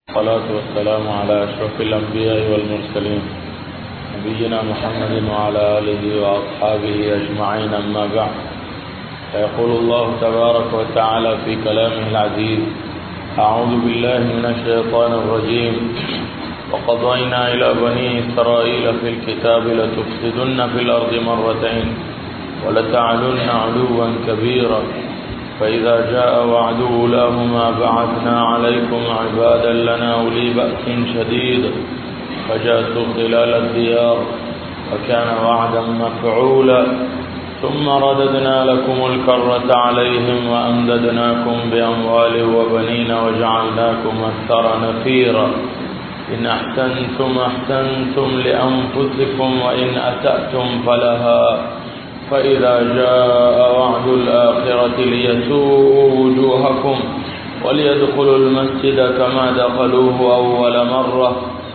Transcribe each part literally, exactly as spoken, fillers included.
الصلاة والسلام على أشرف الأنبياء والمرسلين نبينا محمد وعلى آله وأصحابه أجمعين، أما بعد، فيقول الله تبارك وتعالى في كلامه العزيز: أعوذ بالله من الشيطان الرجيم. وقضينا إلى بني إسرائيل في الكتاب لتفسدن في الأرض مرتين ولتعلن علوا كبيرا فإذا جاء وعد أولاهما بعثنا عليكم عبادا لنا أولي بأس شديد فجاسوا خلال الديار وكان وعدا مفعولا ثم رددنا لكم الكرة عليهم وأمددناكم بأموال وبنين وجعلناكم أكثر نفيرا إن أحسنتم أحسنتم لأنفسكم وإن أسأتم فلها فإذا جاء وعد الآخرة ليسوءوا وجوهكم وليدخلوا المسجد كما دخلوه أول مرة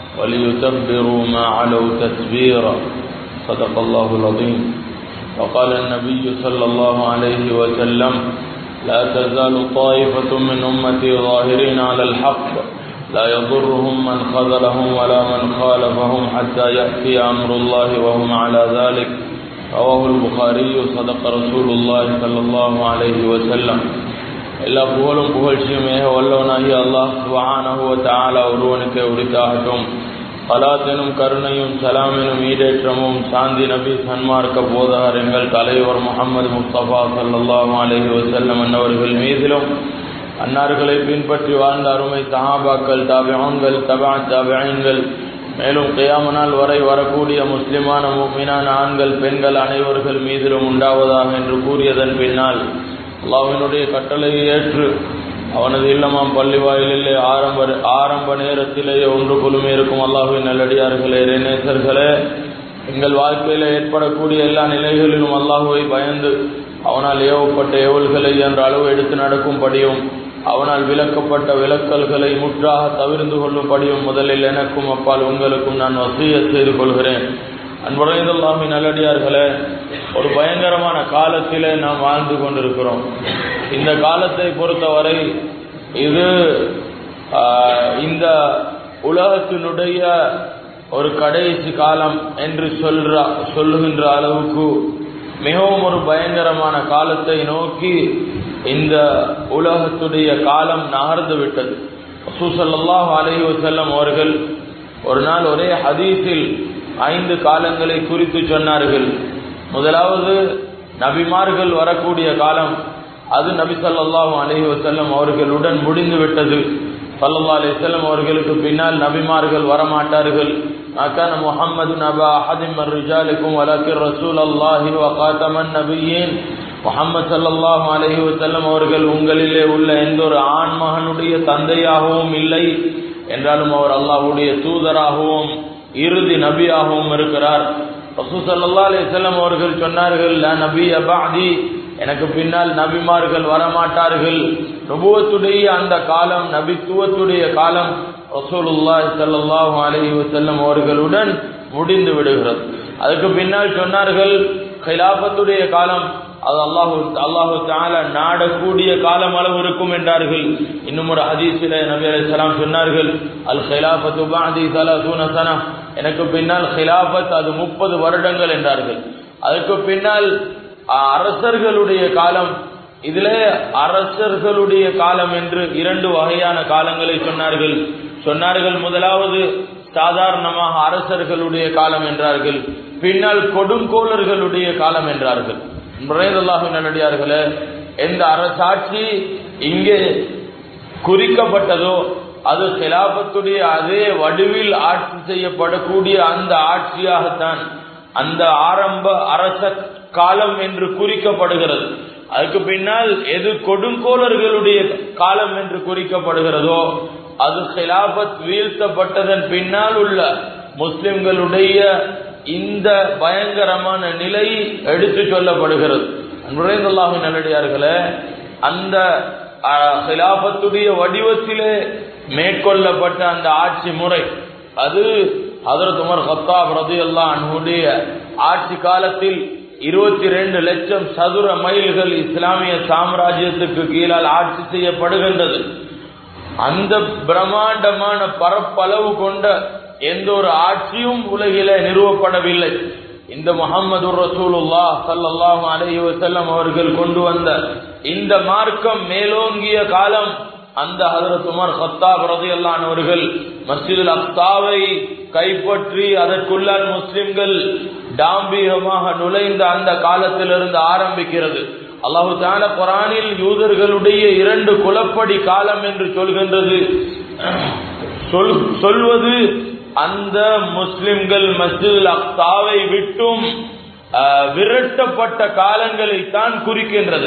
وليتبروا ما علوا تتبيرا. صدق الله العظيم. وقال النبي صلى الله عليه وسلم: لا تزال طائفة من أمتي ظاهرين على الحق لا يضرهم من خذلهم ولا من خالفهم حتى يأتي أمر الله وهم على ذلك. رواه البخاري. صدق رسول الله صلى الله عليه وسلم. எல்லா புகழும் புகழ்ச்சியுமே வல்லவனாகிய அல்லாஹ் சுப்ஹானஹு வ தஆலா ஒருவனுக்கு உரித்தாகட்டும். ஸலாத் எனும் கருணையும் சலாம் எனும் ஈடேற்றமும் சாந்தி நபி சன்மார்க்க போதகர் எங்கள் தலைவர் முஹம்மது முஸ்தபா ஸல்லல்லாஹு அலைஹி வஸல்லம் அன்னவர்கள் மீதிலும், அன்னார்களை பின்பற்றி வாழ்ந்த அருமை சஹாபாக்கள், தாபிஊன்கள், தபா தாபிஈன்கள், மேலும் கியாம நாள் வரை வரக்கூடிய முஸ்லிமான முஃமினான ஆண்கள் பெண்கள் அனைவர்கள் மீதிலும் உண்டாவதாக என்று கூறியதன் பின்னால், அல்லாஹ்வினுடைய கட்டளையை ஏற்று அவனது இல்லமாம் பள்ளி வாயிலே ஆரம்ப ஆரம்ப நேரத்திலேயே ஒன்று குழுமி இருக்கும் அல்லாஹ்வின் நல்லடியார்களே, இறைநேசர்களே, எங்கள் வாழ்க்கையில் ஏற்படக்கூடிய எல்லா நிலைகளிலும் அல்லாஹ்வை பயந்து அவனால் ஏவப்பட்ட ஏவல்களை என்ற அளவு எடுத்து நடக்கும்படியும் அவனால் விலக்கப்பட்ட விலக்கல்களை முற்றாக தவிர்ந்து கொள்ளும்படியும் முதலில் எனக்கும் அப்பால் உங்களுக்கும் நான் வசியத் செய்து கொள்கிறேன். அன்புடையதல்லாஹ்வின் நல்லடியார்களே, ஒரு பயங்கரமான காலத்திலே நாம் வாழ்ந்து கொண்டிருக்கிறோம். இந்த காலத்தை பொறுத்தவரை இது இந்த உலகத்தினுடைய ஒரு கடைசி காலம் என்று சொல்ற சொல்லுகின்ற அளவுக்கு மிகவும் ஒரு பயங்கரமான காலத்தை நோக்கி இந்த உலகத்துடைய காலம் நகர்ந்து விட்டது. ரசூல் ஸல்லல்லாஹு அலைஹி வஸல்லம் அவர்கள் ஒரு நாள் ஒரே ஹதீஸில் ஐந்து காலங்களை குறித்து சொன்னார்கள். முதலாவது நபிமார்கள் வரக்கூடிய காலம், அது நபி ஸல்லல்லாஹு அலைஹி வஸல்லம் அவர்களுடன் முடிந்து விட்டது. ஸல்லல்லாஹு அலைஹி வஸல்லம் அவர்களுக்கு பின்னால் நபிமார்கள் வரமாட்டார்கள். அகான முஹம்மது நபா அஹதின் மின் ரிஜாலிக்கும் வலக்கின் ரசூலல்லாஹி வ காதமன் நபியீன். முஹம்மது ஸல்லல்லாஹு அலைஹி வஸல்லம் அவர்கள் உங்களிலே உள்ள எந்த ஒரு ஆண்மகனுடைய தந்தையாகவும் இல்லை, என்றாலும் அவர் அல்லாஹ்வுடைய தூதராகவும் இறுதி நபியாகவும் இருக்கிறார். ரசூல் ஸல்லல்லாஹு அலைஹி வஸல்லம் அவர்கள் சொன்னார்கள்: லா நபிய பஅதி, எனக்கு பின்னால் நபிமார்கள் வரமாட்டார்கள். நபுவத்துடைய அந்த காலம், நபித்துவத்துடைய காலம் ரசூலுல்லாஹி ஸல்லல்லாஹு அலைஹி வஸல்லம் அவர்களுடன் முடிந்து விடுகிறது. அதுக்கு பின்னால் சொன்னார்கள் খিলাফத்துடைய காலம், அது அல்லாஹு அல்லாஹு தஆலா நாடக்கூடிய காலம் அளவு இருக்கும் என்றார்கள். இன்னும் ஒரு ஹதீஸிலே நபி அலைஹிஸ்ஸலாம் சொன்னார்கள்: அல் খিলাফத்து பஅதி ஸலாஸூன ஸனா, எனக்கு பின்னால் খিলাফத் அது முப்பது வருடங்கள் என்றார்கள். அதுக்கு பின்னால் அரசர்களுடைய காலம், இதிலே அரசர்களுடைய காலம் என்று இரண்டு வகையான காலங்களை சொன்னார்கள். சொன்னார்கள் முதலாவது சாதாரணமாக அரசர்களுடைய காலம் என்றார்கள், பின்னால் கொடுங்கோலர்களுடைய காலம் என்றார்கள். அல்லாஹ்வின் நல்லடியார்களே, எந்த அரசாட்சி இங்கே குறிக்கப்பட்டதோ அது খিলাফத்துடைய அதே வடிவில் ஆட்சி செய்யப்படக்கூடிய அந்த ஆட்சியாகத்தான் அந்த ஆரம்ப அரச காலம் என்று குறிக்கப்படுகிறது. அதுக்கு பின்னால் எது கொடுங்கோலர்களுடைய காலம் என்று குறிக்கப்படுகிறதோ அது খিলাফத் வீழ்த்தப்பட்டதன் பின்னால் உள்ள முஸ்லிம்களுடைய இந்த பயங்கரமான நிலை எடுத்து சொல்லப்படுகிறது. அல்லாஹ்வின் நல்லடியார்களே, அந்த খিলাফத்துடைய வடிவத்திலே மேற்கொள்ளப்பட்ட அந்த ஆட்சி முறை, அது ஹஜ்ரத் உமர் கத்தாப் ரலியல்லாஹு அன்ஹுடைய ஆட்சி காலத்தில் இருபத்தி ரெண்டு லட்சம் சதுர மைல்கள் இஸ்லாமிய சாம்ராஜ்யத்துக்கு கீழால் ஆட்சி செய்யப்படுகின்றது. அந்த பிரம்மாண்டமான பரப்பளவு கொண்ட எந்த ஒரு ஆட்சியும் உலகிலே நிறுவப்படவில்லை. இந்த முஹம்மது ரசூலுல்லாஹ் ஸல்லல்லாஹு அலைஹி வஸல்லம் அவர்கள் கொண்டு வந்த இந்த மார்க்கம் மேலோங்கிய காலம் அந்த ஹஜ்ரத் உமர் கத்தாப் ரலியல்லாஹு அன்ஹு அவர்கள் மஸ்ஜிதுல் அக்ஸாவை கைப்பற்றி அதற்குள்ளால் முஸ்லிம்கள் டாம்பீகமாக நுழைந்த அந்த காலத்திலிருந்து ஆரம்பிக்கிறது. அல்லாஹு தஆலா குர்ஆனில் யூதர்களுடைய இரண்டு குலப்படி காலம் என்று சொல்கின்றது. சொல்வது அந்த முஸ்லிம்கள் மஸ்ஜிதுல் அக்ஸாவை விட்டும் விரட்டப்பட்ட காலங்களை தான் குறிக்கின்றது.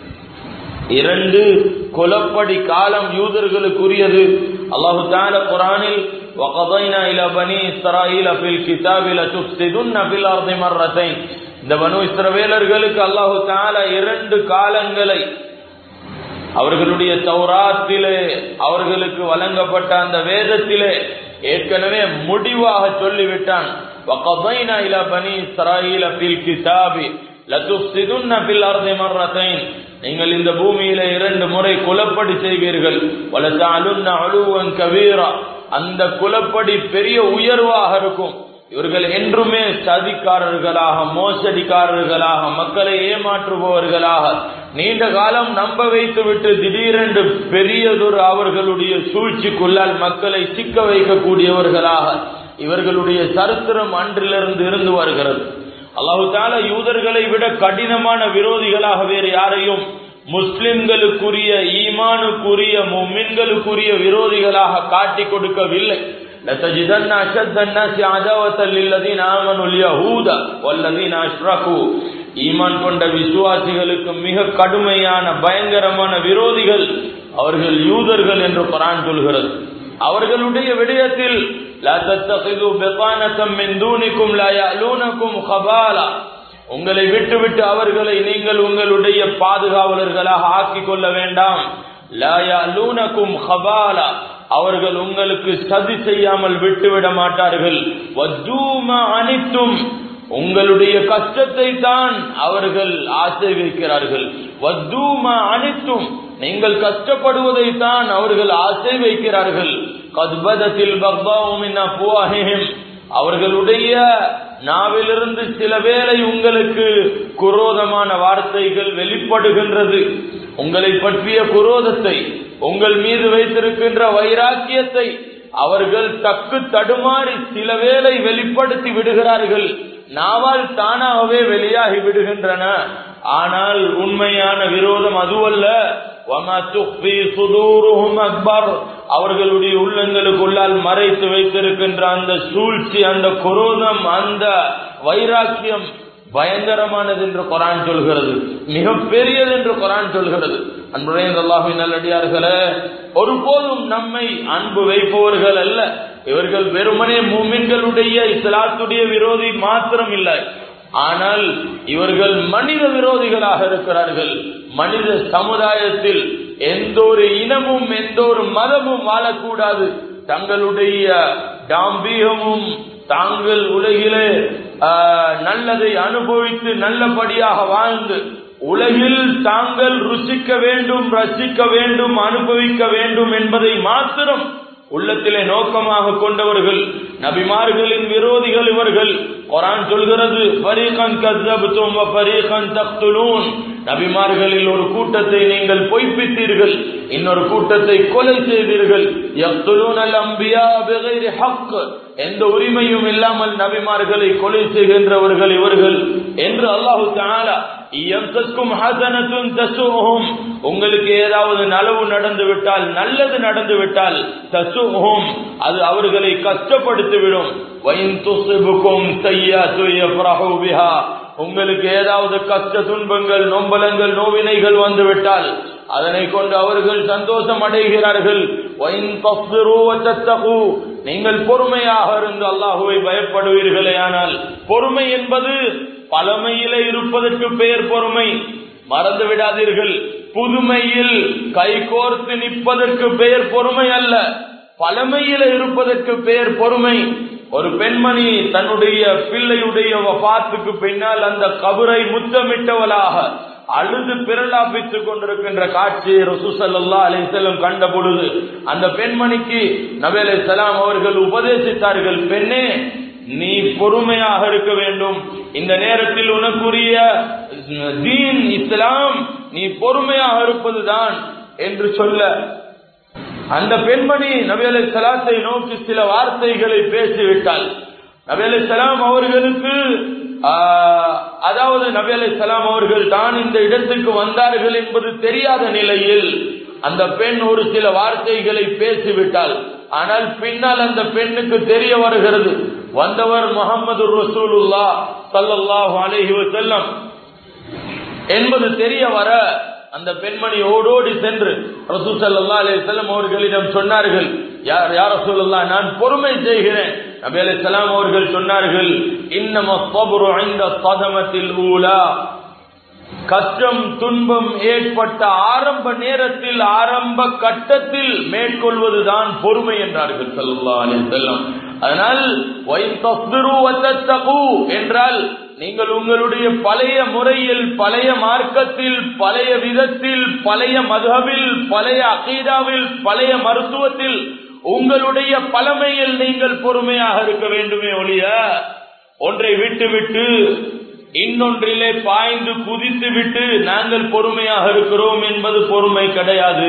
இரண்டு குலப்படி காலம் யூதர்களுக்குரியது. அல்லாஹு தஆலா குர்ஆனில் வகதைனா இலா பனி இஸ்ராயீல ஃபில் கிதாபி லதுஃப்ஸிதுன்ன ஃபில் அர்தி மர்ரத்தைன், இந்த பனு இஸ்ரவேலர்களுக்கு அல்லாஹு தஆலா இரண்டு காலங்களை அவர்களுடைய தௌராத்திலே அவர்களுக்கு வழங்கப்பட்ட அந்த வேதத்திலே ஏற்கனவே முடிவாக சொல்லிவிட்டான். வகதைனா இலா பனி இஸ்ராயீல ஃபில் கிதாபி லதுஃப்ஸிதுன்ன ஃபில் அர்தி மர்ரத்தைன், நீங்கள் இந்த பூமியில இரண்டு முறை குலப்படி செய்வீர்கள். வலதஅலுன்ன உலுவன் கபீரா, அந்த குலப்படி பெரிய உயர்வாக இருக்கும். இவர்கள் என்றுமே சதிக்காரர்களாக, மோசடிக்காரர்களாக, மக்களை ஏமாற்றுபவர்களாக நீண்ட காலம் நம்ப வைத்துவிட்டு திடீரென்று பெரியதொரு அவர்களுடைய சூழ்ச்சிக்குள்ளால் மக்களை சிக்க வைக்கக்கூடியவர்களாக இவர்களுடைய சரித்திரம் அன்றிலிருந்து இருந்து வருகிறது. அல்லாஹு தஆலா யூதர்களை விட கடினமான விரோதிகளாக வேறு யாரையும் முஸ்லிம்களுக்குரிய ஈமானுக்குரிய முஃமின்களுக்குரிய விரோதிகளாக காட்டி கொடுக்கவில்லை. லதஜிதன்ன அஷத்தன் நாஸி அதாவத்தல் லில்லதீன ஆமனுல் யஹூத வல்லதீன அஷ்ரகு, ஈமான் கொண்ட விசுவாசிகளுக்கு மிக கடுமையான பயங்கரமான விரோதிகள் அவர்கள் யூதர்கள் என்று குர்ஆன் சொல்கிறது. அவர்களுடைய விடயத்தில் லா தத்தகிது பிதானதம் மின் தூனிக்கும் லா யஅலூனகும் கபாலா, உங்களை விட்டுவிட்டு அவர்களை நீங்கள் உங்களுடைய பாதுகாவலர்களாக ஆக்கிக் கொள்ள வேண்டாம். லா யஅலூனகும் கபாலா, அவர்கள் உங்களுக்கு சதி செய்யாமல் விட்டுவிட மாட்டார்கள். வஜூமா அனித்தும், உங்களுடைய கஷ்டத்தை தான் அவர்கள் ஆசை வைக்கிறார்கள். வஜூமா அனித்தும், நீங்கள் கஷ்டப்படுவதை தான் அவர்கள் ஆசை வைக்கிறார்கள். கத்பதத்தில் பக்தாஉ மின் அஃப்வாஹிஹிம், அவர்களுடைய நாவிலிருந்து சில வேளை உங்களுக்கு குரோதமான வார்த்தைகள் வெளிப்படுகின்றது. உங்களை பற்றிய குரோதத்தை, உங்கள் மீது வைத்திருக்கின்ற வைராக்கியத்தை அவர்கள் தக்கு தடுமாறி சில வேளை வெளிப்படுத்தி விடுகிறார்கள். நாவால் தானாகவே வெளியாகி விடுகின்றன. ஆனால் உண்மையான விரோதம் அதுவல்ல. வமா துஃபி சுதூருஹும் அக்பர், அவர்களுடைய உள்ளங்களுக்குள்ளால் மறைத்து வைத்திருக்கின்ற அந்த சூழ்ச்சி, அந்த குரோதம், அந்த வைராக்கியம் பயங்கரமானது என்று குர்ஆன் சொல்கிறது. மிக பெரியது என்று குர்ஆன் சொல்கிறது. அன்புடைய அல்லாஹ்வின் நல்லடியார்களே, ஒருபோதும் நம்மை அன்பு வைப்பவர்கள் அல்ல இவர்கள். வெறுமனே முஃமின்களுடைய இஸ்லாத்துடைய விரோதி மாத்திரம் இல்லை, ஆனால் இவர்கள் மனித விரோதிகளாக இருக்கிறார்கள். மனித சமுதாயத்தில் எந்த ஒரு இனமும் எந்த ஒரு மதமும் வாழக்கூடாது. தங்களுடைய டாம்பீகமும் தாங்கள் உலகிலே நல்லதை அனுபவித்து நல்லபடியாக வாழ்ந்து உலகில் தாங்கள் ருசிக்க வேண்டும், ரசிக்க வேண்டும், அனுபவிக்க வேண்டும் என்பதை மாத்திரம் உள்ளத்திலே நோக்கமாக கொண்டவர்கள் நபிமார்களின் விரோதிகள் இவர்கள். குர்ஆன் சொல்கிறது, ஃபரீகன் கஸ்ஸப்தும் வ ஃபரீகன் தக்துலூன், நபிமார்களில் ஒரு கூட்டத்தை நீங்கள் பொய்ப்பித்தீர்கள், இன்னொரு கூட்டத்தை கொலை செய்தீர்கள். யக்துலூனல் அன்பியா பிகைரி ஹக், எந்த உரிமையும் இல்லாமல் நபிமார்களை கொலை செய்கின்றவர்கள் இவர்கள் என்று அல்லாஹ் தஆலா யம்சஸ்கும் ஹஸனத்துன் தஸூஹும், உங்களுக்கு ஏதாவது நலவு நடந்து விட்டால், நல்லது நடந்து விட்டால், தஸூஹும், அது அவர்களை கஷ்டப்படுத்திவிடும். வஇன் துஸிபுகும் ஸய்யிஅத்துன் யஃப்ரஹு பிஹா, உங்களுக்கு ஏதாவது கஷ்ட துன்பங்கள், நொம்பலங்கள், நோவினைகள் வந்துவிட்டால் அதனை கொண்டு அவர்கள் சந்தோஷம் அடைகிறார்கள். வஇன் தஸ்பிரு வ தத்தகு, நீங்கள் பொறுமையாக இருந்து அல்லாஹ்வை பயப்படுவீர்களே, ஆனால் பொறுமை என்பது பழமையிலே இருப்பதற்கு பெயர் பொறுமை. மறந்து விடாதீர்கள், புதுமையில் கைகோர்த்து நிற்பதற்கு பெயர் பொறுமை அல்ல, பழமையில இருப்பதற்கு பெயர் பொறுமை. ஒரு பெண்மணி தன்னுடைய பிள்ளையுடைய வஃபாத்துக்கு பின்னால் அந்த கபரை முத்தமிட்டவளாக அழுது பிரலாபித்துக் கொண்டிருக்கின்ற காட்சியை ரசூல் ஸல்லல்லாஹு அலைஹி வஸல்லம் கண்ட பொழுது அந்த பெண்மணிக்கு நபி அலைஹிஸ்ஸலாம் அவர்கள் உபதேசித்தார்கள், பெண்ணே நீ பொறுமையாக இருக்க வேண்டும், இந்த நேரத்தில் உனக்குரிய தீன் இஸ்லாம் நீ பொறுமையாக இருப்பதுதான் என்று சொல்ல, அந்த பெண்மணி நபி அலைஹிஸ்ஸலாத்தை நோக்கி சில வார்த்தைகளை பேசிவிட்டாள். நபி அலைஹிஸ்ஸலாம் அவர்களுக்கு அதாவது நபி அலைஹிஸ்ஸலாம் அவர்கள் தான் இந்த இடத்துக்கு வந்தார்கள் என்பது தெரியாத நிலையில் அந்த பெண் ஒரு சில வார்த்தைகளை பேசிவிட்டாள். ஆனால் பின்னால் அந்த பெண்ணுக்கு தெரிய வருகிறது, வந்தவர் முஹம்மது ரசூலுல்லாஹ் ஸல்லல்லாஹு அலைஹி வஸல்லம் என்பது தெரிய வர அந்த பெண்மணி ஓடோடி சென்று ரசூல் ஸல்லல்லாஹு அலைஹி வஸல்லம் அவர்களிடம் சொன்னார்கள், யார் யா ரசூலுல்லாஹ், நான் பொறுமை செய்கிறேன். நபி அலைஹிஸ்ஸலாம் அவர்கள் சொன்னார்கள், இன்னம ஸப்ரு இன்த ஸதமத்தில் ஊலா, கஷ்டம் துன்பம் ஏற்பட்ட ஆரம்ப நேரத்தில் ஆரம்ப கட்டத்தில் மேற்கொள்வதுதான் பொறுமை என்றார்கள் ஸல்லல்லாஹு அலைஹி வஸல்லம். அதனால் வைன் தஸ்பிரு வதத்தகு என்றால் நீங்கள் உங்களுடைய பழைய முறையில் பழைய மார்க்கத்தில் பழைய விதத்தில் பழைய மதுஹபில் பழைய அகீதாவில் பழைய மருத்துவத்தில் உங்களுடைய பழமையில் நீங்கள் பொறுமையாக இருக்க வேண்டுமே ஒழிய ஒன்றை விட்டுவிட்டு இன்னொன்றிலே பாய்ந்து குதித்து விட்டு நாங்கள் பொறுமையாக இருக்கிறோம் என்பது பொறுமை கிடையாது.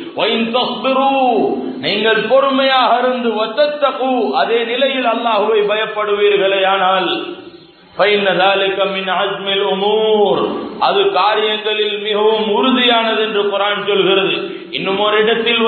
நீங்கள் பொறுமையாக இருந்து வத்தத்தகு, அதே நிலையில் அல்லாஹ்வை பயப்படுவீர்களே ஆனால் அது காரியங்களில் மிகவும் உறுதியானது என்று குர்ஆன் சொல்கிறது. இன்னும் ஒரு இடத்தில்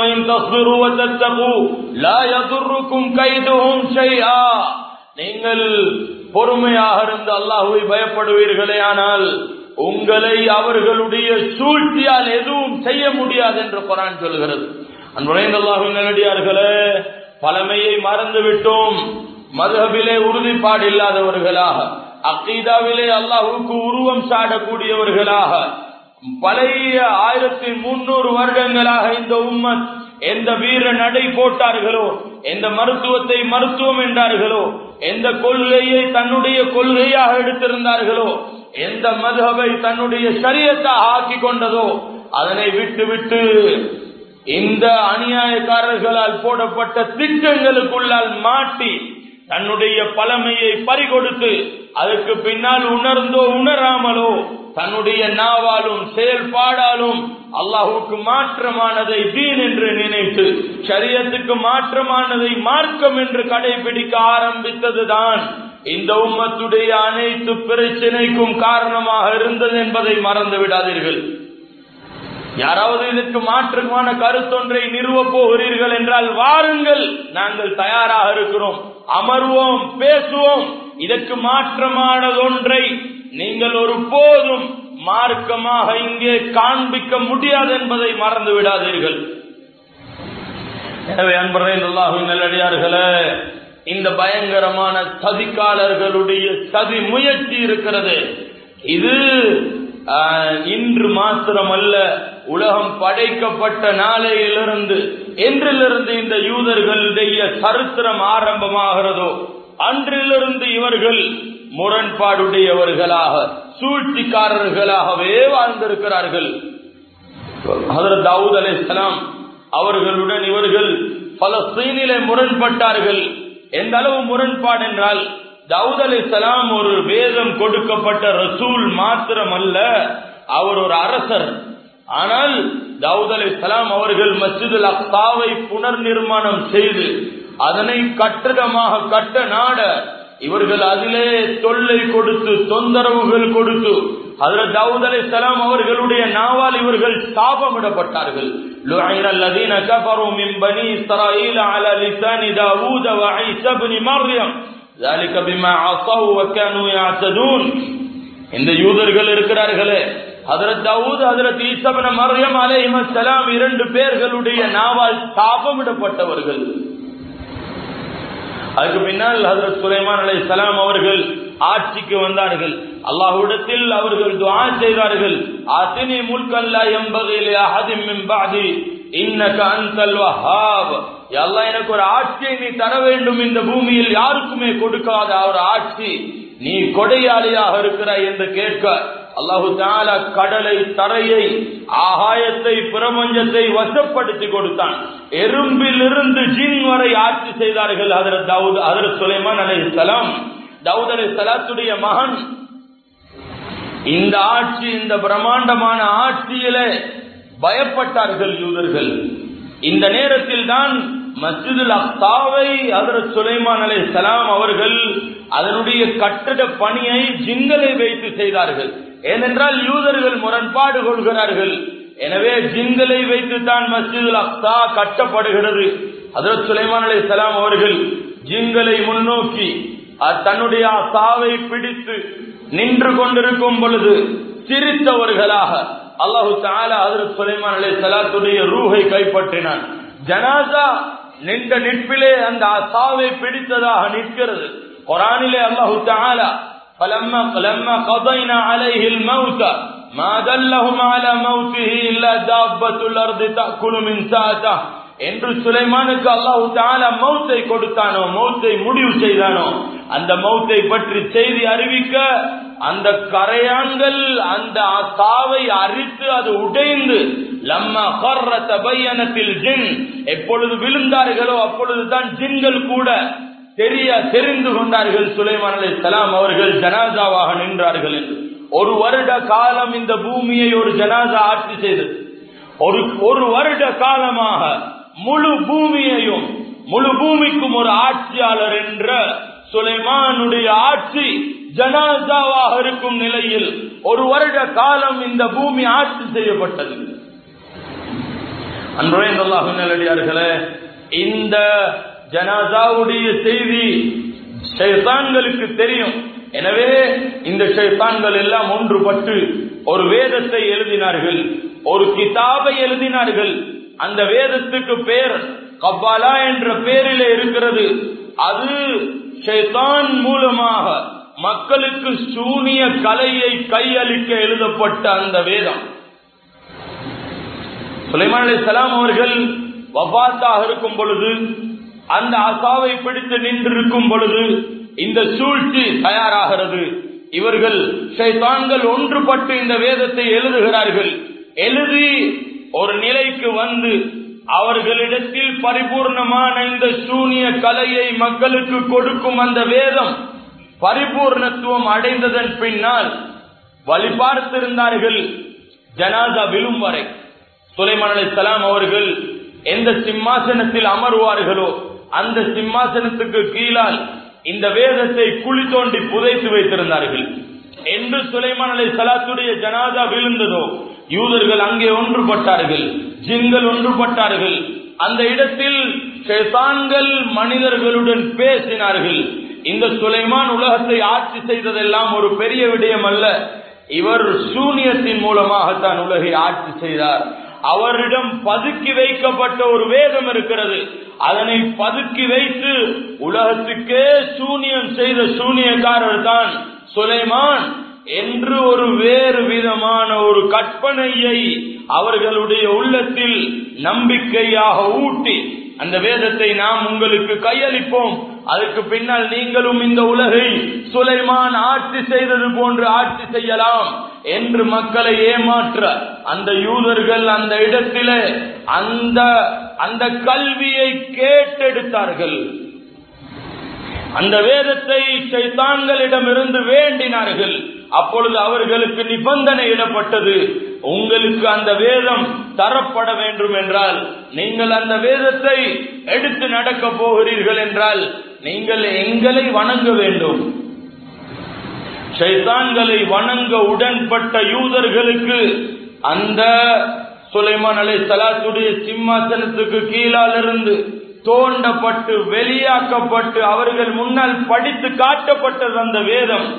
நீங்கள் பொறுமையாக இருந்து அல்லாஹ்வை பயப்படுவீர்களே ஆனால் உங்களை அவர்களுடைய சூழ்ச்சியால் எதுவும் செய்ய முடியாது என்று குர்ஆன் சொல்கிறது. அன்புடைய அல்லாஹ்வின் நல்லடியார்களே, பழமையை மறந்து விட்டோம், மதுஹபிலே உறுதிப்பாடு இல்லாதவர்களாக, அகீதாவிலே அல்லாஹ்வுக்கு உருவம் சாடக்கூடியவர்களாக, பழைய ஆயிரத்தி முன்னூறு வருடங்களாக இந்த உம்மத் எந்த வீர நடை போட்டார்களோ, எந்த மருத்துவத்தை மருத்துவம் என்றார்களோ, எந்த கொள்கையை தன்னுடைய கொள்கையாக எடுத்திருந்தார்களோ, எந்த மதுஹபை தன்னுடைய ஷரியத்தாக ஆக்கி கொண்டதோ அதனை விட்டு விட்டு இந்த அநியாயக்காரர்களால் போடப்பட்ட திட்டங்களுக்குள்ளால் மாட்டி தன்னுடைய பழமையை பறிகொடுத்து அதற்கு பின்னால் உணர்ந்தோ உணராமலோ தன்னுடைய நாவாலும் செயல்பாடாலும் அல்லாஹ்வுக்கு மாற்றமானதை தீன் என்று நினைத்து ஷரியத்துக்கு மாற்றமானதை மார்க்கம் என்று கடைபிடிக்க ஆரம்பித்ததுதான் இந்த உம்மத்துடைய அனைத்து பிரச்சனைக்கும் காரணமாக இருந்தது என்பதை மறந்து விடாதீர்கள். யாராவது இதற்கு மாற்றமான கருத்தொன்றை நிறுவ போகிறீர்கள் என்றால் வாருங்கள், நாங்கள் தயாராக இருக்கிறோம், அமர்வோம், பேசுவோம். இதற்கு மாற்றமானதொன்றை நீங்கள் ஒரு போதும் மார்க்கமாக இங்கே காண்பிக்க முடியாது என்பதை மறந்து விடாதீர்கள். எனவே அன்பர்களே, அல்லாஹ்வின் நல்லடியார்களே, இந்த பயங்கரமான சதிகாரர்களுடைய சதி முயற்சி இருக்கிறது. இது இன்று மாத்திரமல்ல, உலகம் படைக்கப்பட்ட நாளையிலிருந்து என்றிலிருந்து இந்த யூதர்களுடைய சரித்திரம் ஆரம்பமாகிறதோ அன்றிலிருந்து இவர்கள் முரண்பாடுடையவர்களாக சூழ்ச்சிக்காரர்களாகவே வாழ்ந்திருக்கிறார்கள். ஹஜ்ரத் தாவூத் அலைஹிஸ்ஸலாம் அவர்களுடன் இவர்கள் பலஸ்தீனிலே முரண்பட்டார்கள். எந்த அளவு முரண்பாடு என்றால், தாவூத் அலைஹிஸ்ஸலாம் ஒரு வேதம் கொடுக்கப்பட்ட ரசூல் மாத்திரம் அல்ல, அவர் ஒரு அரசர். ஆனால் தாவூத் அலைஹிஸ்ஸலாம் அவர்கள் மஸ்ஜிதுல் அக்ஸாவை புனர் நிர்மாணம் செய்து அதனை கட்டடமாக கட்ட நாட இவர்கள் அதிலே தொல்லை கொடுத்து தொந்தரவுகள் கொடுத்து ஹஜ்ரத் தாவூத் அலைஹிஸ்ஸலாம் அவர்களுடைய நாவால் இவர்கள் சாபமிடப்பட்டார்கள். லுஐனல் லதீன கஃபரு மின் பனி இஸ்ராயீல அலா லிசானி தாவூத வ ஈஸா இப்னு மர்யம் ذلك بما عصوا وكانوا يعتدون. இந்த யூதர்கள் இருக்கிறார்களே, ஹஜ்ரத் தாவூத் ஹஜ்ரத் ஈஸா இப்னு மர்யம் அலைஹிஸ்ஸலாம் இரண்டு பேர்களுடைய நாவால் சாபமிடப்பட்டவர்கள். அதுக்கு பின்னால் ஹஜ்ரத் சுலைமான் அலைஹிஸ்ஸலாம் அவர்கள் ஆட்சிக்கு வந்தார்கள். அல்லாஹ்விடத்தில் அவர்கள் துஆ செய்தார்கள், ஆதினி முல்கன் லா யம்பகி லி அஹதின் மின் பஅதி இன்னக அன்தல் வஹ்ஹாப். யா அல்லாஹ், எனக்கு ஒரு ஆட்சியை நீ தர வேண்டும், இந்த பூமியில் யாருக்குமே கொடுக்காத ஒரு ஆட்சி, நீ கொடையாளியாக இருக்கிறாய் என்று கேட்க அல்லாஹு தஆலா கடலை, தரையை, ஆகாயத்தை, பிரபஞ்சத்தை வசப்படுத்தி கொடுத்தான். எறும்பிலிருந்து ஜின் வரை ஆட்சி செய்தார்கள் ஹஜ்ரத் தாவூத், ஹஜ்ரத் சுலைமான் அலைஹிஸ்ஸலாம். தாவூத் அலைஹிஸ்ஸலாத்துடைய மகன். இந்த ஆட்சி, இந்த பிரம்மாண்டமான ஆட்சியிலே பயப்பட்டார்கள் யூதர்கள். இந்த நேரத்தில் தான் மஸ்ஜிதுல் அக்ஸாவை ஹஜ்ரத் சுலைமான் அலைஹிஸ்ஸலாம் அவர்கள் அதனுடைய கட்டட பணியை ஜின்களை வைத்து செய்தார்கள். ஏனென்றால் யூதர்கள் முரண்பாடு கொள்கிறார்கள். எனவே ஜின்களை வைத்து தான் மஸ்ஜிதுல் அக்ஸா கட்டப்படுகிறது. ஹஜ்ரத் சுலைமான் அலைஹிஸ்ஸலாம் அவர்கள் ஜின்களை முன்னோக்கி தன்னுடைய அசாவை பிடித்து நின்று கொண்டிருக்கும் பொழுது சிரித்தவர்களாக அல்லாஹு தஆலா ஹஜ்ரத் சுலைமான் அலைஹிஸ்ஸலாத்துடைய ரூஹை கைப்பற்றினான். ஜனாஸா நின்ற நிற்பிலே அந்த அசாவை பிடித்ததாக நிற்கிறது. குர்ஆனிலே அல்லாஹு தஆலா فلما لما قضينا عليه الموت ما دلهم على موته الا دابة الارض تأكل من ساعته என்று சுலைமானுக்கு அல்லாஹ் தஆலா மௌத்தை கொடுத்தானோ, மௌத்தை முடிவு செய்தானோ, அந்த மௌத்தை பற்றி செய்தி அறிவிக்க அந்த கரையான்கள் அந்த அசாவை அரித்து அது உடைந்து லம்மா கர்ர தபையனத்தில் ஜின், எப்பொழுது விழுந்தார்களோ அப்பொழுதுதான் ஜின்கள் கூட தெரிய தெரிந்து கொண்டார்கள் சுலைமான் அலைஹிஸ்ஸலாம் அவர்கள் ஜனாசாவாக நின்றார்கள் என்று. ஒரு வருட காலம் இந்த பூமியை ஒரு ஜனாசா ஆட்சி செய்தது. ஒரு ஒரு வருட காலமாக முழு பூமியையும், முழு பூமிக்கும் ஒரு ஆட்சியாளர் என்ற சுலைமானுடைய ஆட்சி ஜனாசாவாக இருக்கும் நிலையில் ஒரு வருட காலம் இந்த பூமி ஆட்சி செய்யப்பட்டது. அன்றைய அல்லாஹ்வின் நல்லடியார்களே, இந்த ஜனாசாவுடைய செய்தி ஷைத்தான்களுக்கு தெரியும். எனவே இந்த ஷைத்தான்கள் எல்லாம் ஒன்றுபட்டு ஒரு வேதத்தை எழுதினார்கள், ஒரு கிதாபை எழுதினார்கள். அந்த வேதத்துக்கு பேர் கப்பாலா என்ற பெயரிலே இருக்கிறது. அது ஷைத்தான் மூலமாக மக்களுக்கு சூனிய கலையை கையளிக்க எழுதப்பட்ட அந்த வேதம். சுலைமான் அலைஹிஸ்ஸலாம் அவர்கள் வஃபாத்தாக இருக்கும் பொழுது, அந்த அசாவை பிடித்து நின்றிருக்கும் பொழுது இந்த சூழ்ச்சி தயாராகிறது. இவர்கள் ஷைத்தான்கள் ஒன்றுபட்டு இந்த வேதத்தை எழுதுகிறார்கள். எழுதி ஒரு நிலைக்கு வந்து அவர்களிடத்தில் பரிபூர்ணமான இந்த சூனிய கலையை மக்களுக்கு கொடுக்கும் அந்த வேதம் பரிபூர்ணத்துவம் அடைந்ததன் பின்னால் வழி பார்த்திருந்தார்கள் ஜனாசா விழும் வரை. சுலைமான் அலைஹிஸ்ஸலாம் அவர்கள் எந்த சிம்மாசனத்தில் அமர்வார்களோ அந்த சிம்மாசனத்துக்கு கீழால் இந்த வேதத்தை குழி தோண்டி புதைத்து வைத்திருந்தார்கள். என்று சுலைமான் அலைஹிஸ்ஸலாத்துடைய ஜனாசா விழுந்ததோ யூதர்கள் அங்கே ஒன்றுபட்டார்கள், ஜின்கள் ஒன்றுபட்டார்கள். அந்த இடத்தில் ஷைத்தான்கள் மனிதர்களுடன் பேசினார்கள். இந்த சுலைமான் உலகத்தை ஆட்சி செய்ததெல்லாம் ஒரு பெரிய விடயம் அல்ல, இவர் சூனியத்தின் மூலமாகத்தான் உலகை ஆட்சி செய்தார். அவரிடம் பதுக்கி வைக்கப்பட்ட ஒரு வேதம் இருக்கிறது, அதனை பதுக்கி வைத்து உலகத்துக்கே சூனியம் செய்த சூனியக்காரர் தான் சுலைமான் என்று ஒரு வேறு விதமான ஒரு கற்பனையை அவர்களுடைய உள்ளத்தில் நம்பிக்கையாக ஊட்டி, அந்த வேதத்தை நாம் உங்களுக்கு கையளிப்போம், அதுக்கு பின்னால் நீங்களும் இந்த உலகை சுலைமான் ஆட்சி செய்தது போன்று ஆட்சி செய்யலாம் என்று மக்களை ஏமாற்ற அந்த யூதர்கள் அந்த இடத்திலே அந்த அந்த கல்வியை கேட்டெடுத்தார்கள். அந்த வேதத்தை ஷைத்தான்களிடமிருந்து வேண்டினார்கள். அப்பொழுது அவர்களுக்கு நிபந்தனை இடப்பட்டது, உங்களுக்கு அந்த வேதம் தரப்பட வேண்டும் என்றால், நீங்கள் அந்த வேதத்தை எடுத்து நடக்க போகிறீர்கள் என்றால் நீங்கள் எங்களை வணங்க வேண்டும். ஷைத்தான்களை வணங்க உடன்பட்ட யூதர்களுக்கு அந்த சுலைமான் அலைஹிஸ்ஸலாத்துடைய சிம்மாசனத்துக்கு கீழால் இருந்து தோண்டப்பட்டு வெளியாக்கப்பட்டு அவர்கள் முன்னால் படித்து காட்டப்பட்டது அந்த வேதம்.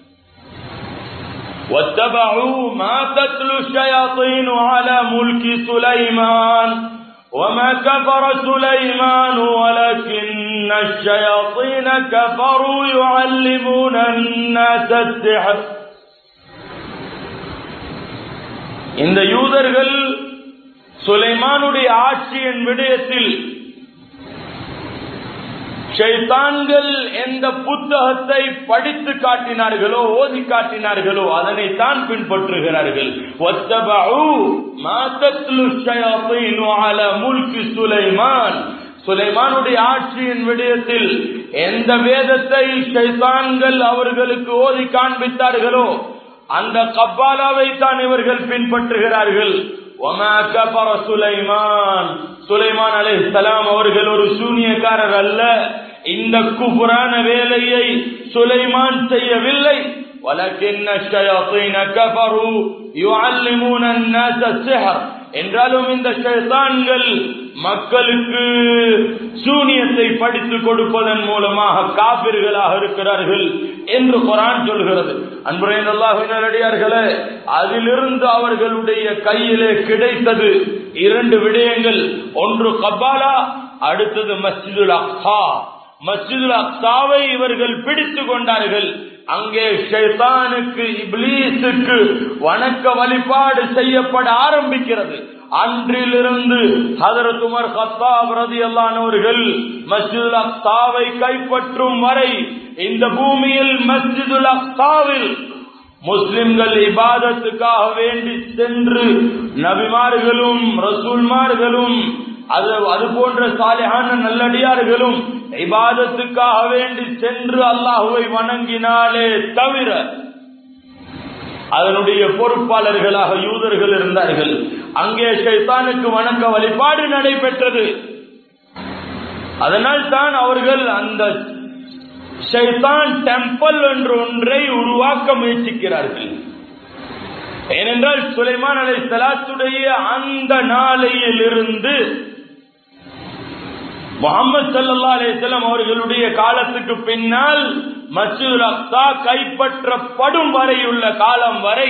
وَاتَّبَعُوا مَا تَتْلُو الشَّيَاطِينُ عَلَى مُلْكِ سُلَيْمَانَ وَمَا كَفَرَ سُلَيْمَانُ وَلَكِنَّ الشَّيَاطِينَ كَفَرُوا يُعَلِّمُونَ النَّاسَ السِّحْرَ. இந்த யூதர்கள் சுலைமானுடைய ஆட்சியின் விடயத்தில் ஷைத்தான்கள் எந்த புத்தகத்தை படித்து காட்டினார்களோ ஓதி காட்டினார்களோ அதனை தான் பின்பற்றுகிறார்கள். வத்தபஉ மா தத்லு ஷயாத்தீனு அலா முல்கி சுலைமான், சுலைமானுடைய ஆட்சியின் விடயத்தில் எந்த வேதத்தை ஷைத்தான்கள் அவர்களுக்கு ஓதி காண்பித்தார்களோ அந்த கப்பாலாவை தான் இவர்கள் பின்பற்றுகிறார்கள். வமா கஃபர சுலைமான், சுலைமான் அலைஹிஸ்ஸலாம் அவர்கள் ஒரு சூனியக்காரர் அல்ல. இந்த குஃப்ரான வேலையை சுலைமான் செய்யவில்லை. வலக்கின்ன ஷயாத்தீன கஃபரு யுஅல்லிமூன அன்-நாஸ ஸிஹர், என்றாலும் இந்த ஷைத்தான்கள் மக்களுக்கு சூனியத்தை படித்து கொடுப்பதன் மூலமாக காபிர்களாக இருக்கிறார்கள் என்று குர்ஆன் சொல்கிறது. அன்புரையின் அல்லாஹ்வின் நல்லடியார்களே, அதிலிருந்து அவர்களுடைய கையிலே கிடைத்தது இரண்டு விடயங்கள். ஒன்று கபாலா, அடுத்தது மஸ்ஜிதுல் அக்ஸா. மஸ்ஜிதுல் அக்ஸாவை இவர்கள் பிடித்துக் கொண்டார்கள். அங்கே ஷைத்தானுக்கு இப்லீஸுக்கு வணக்க வழிபாடு செய்யப்பட ஆரம்பிக்கிறது. அன்றிலிருந்து ஹஜ்ரத் உமர் கத்தாப் ரலியல்லாஹு அன்ஹு அவர்கள் மஸ்ஜிதுல் அக்ஸாவை கைப்பற்றும் வரை இந்த பூமியில் மஸ்ஜிதுல் அக்ஸாவில் முஸ்லிம்கள் இபாதத்துக்காக வேண்டி சென்று நபிமார்களும் ரசூல்மார்களும் அது அது போன்ற சாலிஹான நல்லடியார்களும் இபாதத்துக்காக வேண்டி சென்று அல்லாஹுவை வணங்கினாலே தவிர அதனுடைய பொறுப்பாளர்களாக யூதர்கள் இருந்தார்கள். அங்கே ஷைத்தானுக்கு வணக்க வழிபாடு நடைபெற்றது. அதனால் தான் அவர்கள் அந்த ஷைத்தான் டெம்பிள் என்ற ஒன்றை உருவாக்க முயற்சிக்கிறார்கள். ஏனென்றால் சுலைமான் அலைஹிஸ்ஸலாத்துடைய அந்த நாளையில் இருந்து முஹம்மது ஸல்லல்லாஹு அலைஹி வஸல்லம் அவர்களுடைய காலத்துக்கு பின்னால் மஸ்ஜிதுல் அக்ஸா கைப்பற்றப்படும் வரையுள்ள காலம் வரை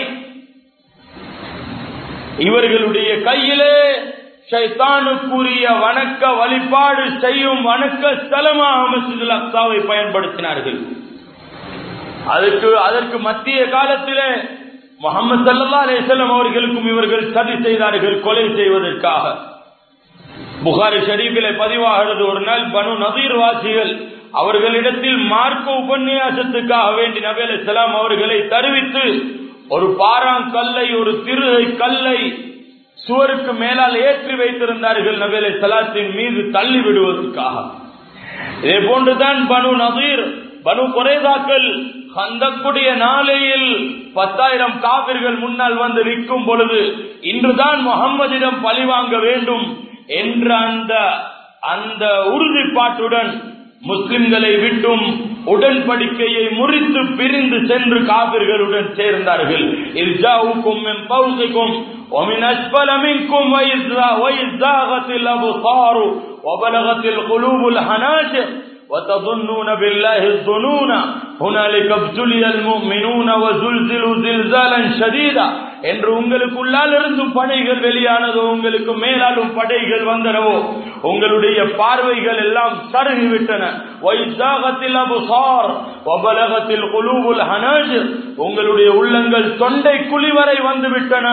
இவர்களுடைய கையிலே ஷைத்தானுக்குரிய வணக்க வழிபாடு செய்யும் வணக்க ஸ்தலமாக மஸ்ஜிதுல் அக்ஸாவை பயன்படுத்தினார்கள். அதற்கு அதற்கு மத்திய காலத்திலே முஹம்மது ஸல்லல்லாஹு அலைஹி வஸல்லம் அவர்களுக்கும் இவர்கள் சதி செய்தார்கள், கொலை செய்வதற்காக. புகாரி ஷரீஃபிலே பதிவாகிறது, ஒரு நாள் பனு நதீர் வாசிகள் அவர்களிடத்தில் மார்க்க உபன்யாசத்துக்காக வேண்டி நபி அலைஹிஸ்ஸலாம் அவர்களை தருவித்து ஒரு பாறாங்கல்லை, ஒரு திருகை கல்லை சுவருக்கு மேலால் ஏற்றி வைத்திருந்தார்கள் நபி அலைஹிஸ்ஸலாத்தின் மீது தள்ளி விடுவதற்காக. இதே போன்றுதான் பனு நதீர், பனு குறைதாக்கள் கந்தக்குடைய நாளையில் பத்தாயிரம் காபிர்கள் முன்னால் வந்து நிற்கும் பொழுது இன்றுதான் முஹம்மதிடம் பழிவாங்க வேண்டும் என்ற அந்த அந்த உறுதிப்பாட்டுடன் முஸ்லிம்களை விட்டும் உடன்படிக்கையை முறித்து பிரிந்து சென்று காபிர்களுடன் சேர்ந்தார்கள். இர்ஜாவுக்கும் மின் ஃபௌகிக்கும் ومن أسفل منكم وإذ زاغت الأبصار وبلغت القلوب الحناجر وتظنون بالله الظنون هنالك ابتلي المؤمنون وزلزلوا زلزالا شديدا என்று உங்களுக்குள்ளால் இருந்தும் படைகள் வெளியானதோ, உங்களுக்கு மேலாலும் படைகள் வந்தனவோ, உங்களுடைய பார்வைகள் எல்லாம் சருகிவிட்டன. வைஸாகத்தில் அபுசார் வபலகத்தில் குலூபுல் ஹனாஜிர், உங்களுடைய உள்ளங்கள் தொண்டை குழி வரை வந்துவிட்டன.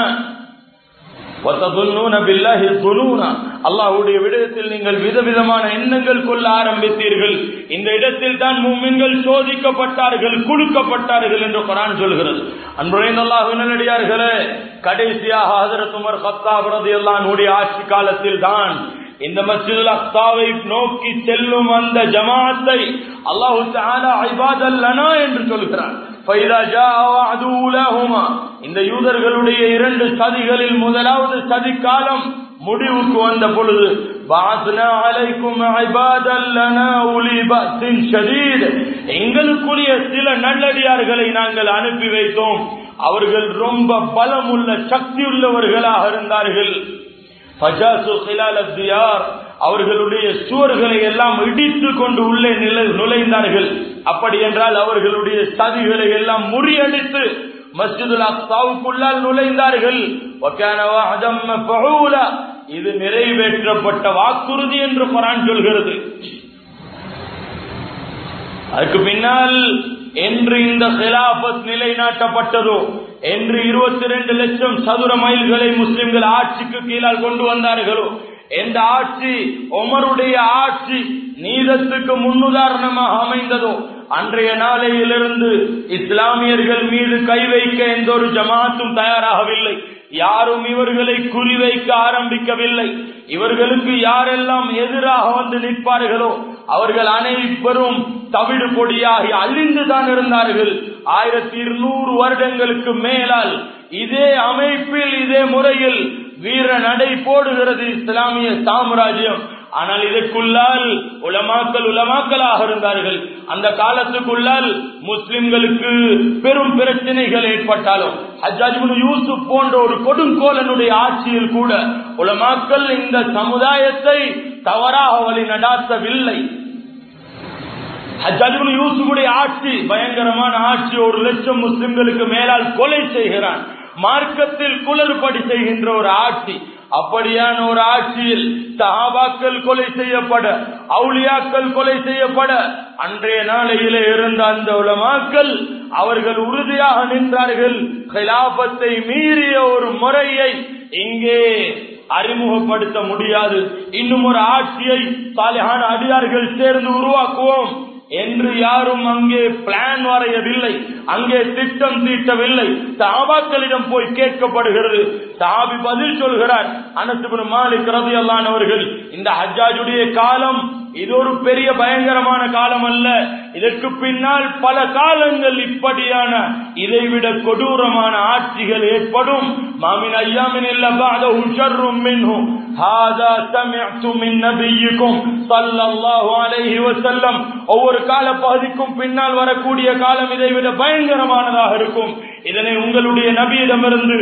அல்லாஹ்வுடைய விடயத்தில் நீங்கள் விதவிதமான எண்ணங்கள் கொள்ள ஆரம்பித்தீர்கள். இந்த இடத்தில் தான் முஃமின்கள் சோதிக்கப்பட்டார்கள், குலுக்கப்பட்டார்கள் என்று குர்ஆன் சொல்கிறது. அன்புரைந்த அல்லாஹ்வின் நல்லடியார்களே, கடைசியாக ஹஜ்ரத் உமர் கத்தாப் ரலியல்லாஹு அன்ஹுடைய ஆட்சி காலத்தில் தான் இந்த மஸ்ஜிதுல் அக்ஸாவை நோக்கி செல்லும் அந்த ஜமாஅத்தை அல்லாஹ் தஆலா இபாதல் லனா என்று சொல்கிறான். ஃபைதா ஜாஅ வஅது லஹுமா, இந்த யூதர்களுடைய இரண்டு சதிகளில் முதலாவது சதி காலம் முடிவுக்கு வந்த பொழுது பஅத்னா அலைக்கும் இபாதல் லனா உலி பஸின் ஷதீத், எங்களுக்குரிய சில நல்லடியார்களை நாங்கள் அனுப்பி வைத்தோம். அவர்கள் ரொம்ப பலமுள்ள சக்தி உள்ளவர்களாக இருந்தார்கள். ஃபஜாசு ஹிலால் அத்தியார், அவர்களுடைய சுவர்களை எல்லாம் இடித்து கொண்டு உள்ளே நுழைந்தார்கள். அப்படி என்றால் அவர்களுடைய சதிகளை எல்லாம் முறியடித்து மஸ்ஜிதுல் அக்ஸாவுக்குள்ளால் நுழைந்தார்கள். வகான வஅதம் மஃஊலா, இது நிறைவேற்றப்பட்ட வாக்குறுதி என்று குர்ஆன் சொல்கிறது. அதுக்கு பின்னால் என்று இந்த கிலாபத் நிலைநாட்டப்பட்டதோ, என்று இருபத்தி ரெண்டு லட்சம் சதுர மைல்களை முஸ்லிம்கள் ஆட்சிக்கு கீழால் கொண்டு வந்தார்களோ, எந்த ஆட்சி உமருடைய ஆட்சி நீதத்துக்கு முன்னுதாரணமாக அமைந்ததோ அன்றைய நாளையிலிருந்து இஸ்லாமியர்கள் மீது கை வைக்க எந்த ஒரு ஜமாத்தும் தயாராகவில்லை. யாரும் இவர்களை குறிவைக்க ஆரம்பிக்கவில்லை. இவர்களுக்கு யாரெல்லாம் எதிராக வந்து நிற்பார்களோ அவர்கள் அனைவரும் தவிடு பொடியாகி அழிந்துதான் இருந்தார்கள். ஆயிரத்தி இருநூறு வருடங்களுக்கு மேலால் இதே அமைப்பில் இதே முறையில் வீர நடை போடுகிறது இஸ்லாமிய சாம்ராஜ்யம். ஆனால் இதற்குள்ளால் உலமாக்கள் உலமாக்களாக இருந்தார்கள். அந்த காலத்துக்குள்ளால் முஸ்லிம்களுக்கு பெரும் பிரச்சனைகள் ஏற்பட்டாலும் ஹஜ்ஜாஜ் இப்னு யூசுப் போன்ற ஒரு கொடுங்கோலனுடைய ஆட்சியில் கூட உலமாக்கள் இந்த சமுதாயத்தை தவறாக வழி நடாத்தவில்லை. ஹஜ்ஜாஜ் இப்னு யூசுஃபுடைய ஆட்சி பயங்கரமான ஆட்சி. ஒரு லட்சம் முஸ்லிம்களுக்கு மேலால் கொலை செய்கிறான். மார்க்கத்தில் குளறுபடி செய்கின்ற ஒரு ஆட்சி. அப்படியான ஒரு ஆட்சியில் சஹாபாக்கள் கொலை செய்யப்பட, அவுலியாக்கள் கொலை செய்யப்பட, அன்றைய நாளையிலே இருந்த அந்த உலமாக்கள் அவர்கள் உறுதியாக நின்றார்கள். கிலாபத்தை மீறிய ஒரு முறையை இங்கே அறிமுகப்படுத்த முடியாது. இன்னும் ஒரு ஆட்சியை சாலிஹான அடியார்கள் சேர்ந்து உருவாக்குவோம் என்று யாரும் அங்கே பிளான் வரையவில்லை, அங்கே திட்டம் தீட்டவில்லை. சஹாபாக்களிடம் போய் கேட்கப்படுகிறது. சஹாபி பதில் சொல்கிறார். அனஸ் இப்னு மாலிக் ரலியல்லாஹு அன்ஹு அவர்கள், இந்த ஹஜ்ஜாஜுடைய காலம் இது ஒரு பெரிய பயங்கரமான காலம் அல்ல, இதற்கு பின்னால் பல காலங்கள் இப்படியான இதைவிட கொடூரமான ஆட்சிகள் ஏற்படும். மாமின் ஐயாமின் இல்ல பஅதஹு ஷர்ரும் மின்ஹு ஹாதா சமிஅது மின் நபியிக்கும் ஸல்லல்லாஹு அலைஹி வஸல்லம். ஒவ்வொரு கால பகுதிக்கும் பின்னால் வரக்கூடிய காலம் இதைவிட பயங்கரமானதாக இருக்கும். இதனை உங்களுடைய நபியிடமிருந்து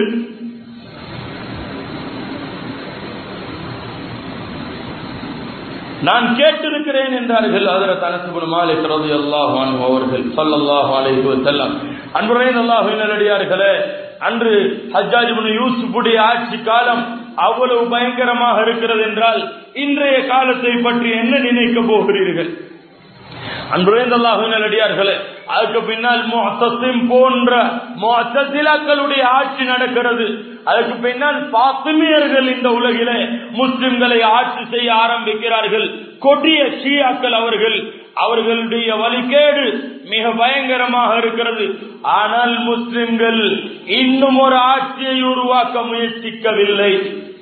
நான் கேட்டிருக்கிறேன் என்றார்கள். ஹஜ்ரத் அனஸ் இப்னு மாலிக் ரலியல்லாஹு அன்ஹு அவர்கள் ஸல்லல்லாஹு அலைஹி வஸல்லம். அன்புரையின் அல்லாஹ்வின் நல்லடியார்களே, அன்று ஹஜ்ஜாஜ் இப்னு யூசுஃபுடைய ஆட்சி காலம் அவ்வளவு பயங்கரமாக இருக்கிறது என்றால் இன்றைய காலத்தை பற்றி என்ன நினைக்க போகிறீர்கள்? அன்புரையின் அல்லாஹ்வின் நல்லடியார்களே, அதுக்கு பின்னால் முஅத்தஸிம் போன்ற முஅத்தஸிலாக்களுடைய ஆட்சி நடக்கிறது. அதுக்கு பின்னால் பாத்திமியர்கள் இந்த உலகிலே முஸ்லிம்களை ஆட்சி செய்ய ஆரம்பிக்கிறார்கள். கொடிய ஷியாக்கள் அவர்கள். அவர்களுடைய வழிகேடு மிக பயங்கரமாக இருக்கிறது. ஆனால் முஸ்லிம்கள் இன்னும் ஒரு ஆட்சியை உருவாக்க முயற்சிக்கவில்லை.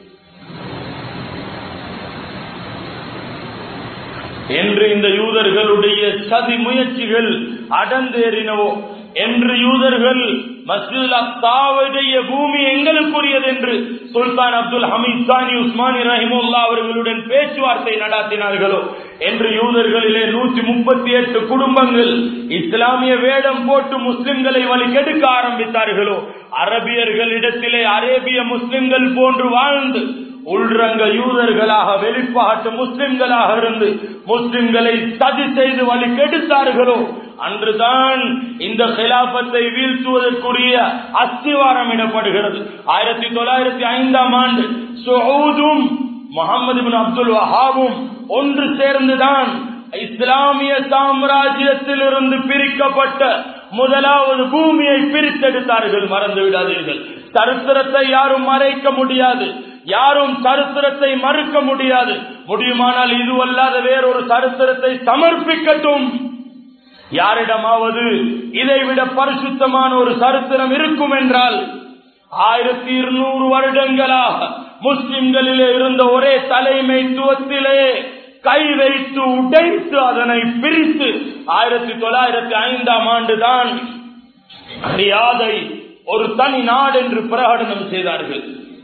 என்று இந்த யூதர்களுடைய சதி முயற்சிகள் அடந்தேறினவோ, என்று யூதர்கள் மஸ்ஜிதுல் அக்ஸாவுடைய பூமி எங்களுக்குரியது என்று சுல்தான் அப்துல் ஹமீத் சானி உஸ்மானி ரஹிமுல்லா அவர்களுடன் பேச்சுவார்த்தை நடத்தினார்களோ, என்று யூதர்களிலே நூற்றி முப்பத்தி எட்டு குடும்பங்கள் இஸ்லாமிய வேடம் போட்டு முஸ்லிம்களை வழி கெடுக்க ஆரம்பித்தார்களோ, அரபியர்களிடத்திலே அரேபிய முஸ்லிம்கள் போன்று வாழ்ந்து உள்ரங்க யூதர்களாக வெளிப்பாட்டு முஸ்லிம்களாக இருந்து முஸ்லிம்களை சதி செய்து வழி கெடுத்தார்களோ, அன்றுதான் இந்த கிலாபத்தை வீழ்த்துவதற்குரிய அஸ்திவாரம் இடப்படுகிறது. ஆயிரத்தி தொள்ளாயிரத்தி ஐந்தாம் ஆண்டு சவுதும் முகமது பின் அப்துல் வஹாபும் ஒன்று சேர்ந்துதான் இஸ்லாமிய சாம்ராஜ்யத்தில் இருந்து பிரிக்கப்பட்ட முதலாவது பூமியை பிரித்தெடுத்தார்கள். மறந்து விடாதீர்கள். சரித்திரத்தை யாரும் மறைக்க முடியாது, யாரும் சரித்திரத்தை மறுக்க முடியாது. முடியுமானால் இதுவல்லாத வேறொரு சரித்திரத்தை சமர்ப்பிக்கட்டும். யாரிடமாவது இதைவிட பரிசுத்தமான ஒரு சரித்திரம் இருக்கும் என்றால், ஆயிரத்தி இருநூறு வருடங்களாக முஸ்லிம்களிலே இருந்த ஒரே தலைமைத்துவத்திலே கை வைத்து உடைத்து அதனை பிரித்து ஆயிரத்தி தொள்ளாயிரத்தி ஐந்தாம் ஆண்டு தான் ரியாதை ஒரு தனி நாடு என்று பிரகடனம் செய்தார்கள்.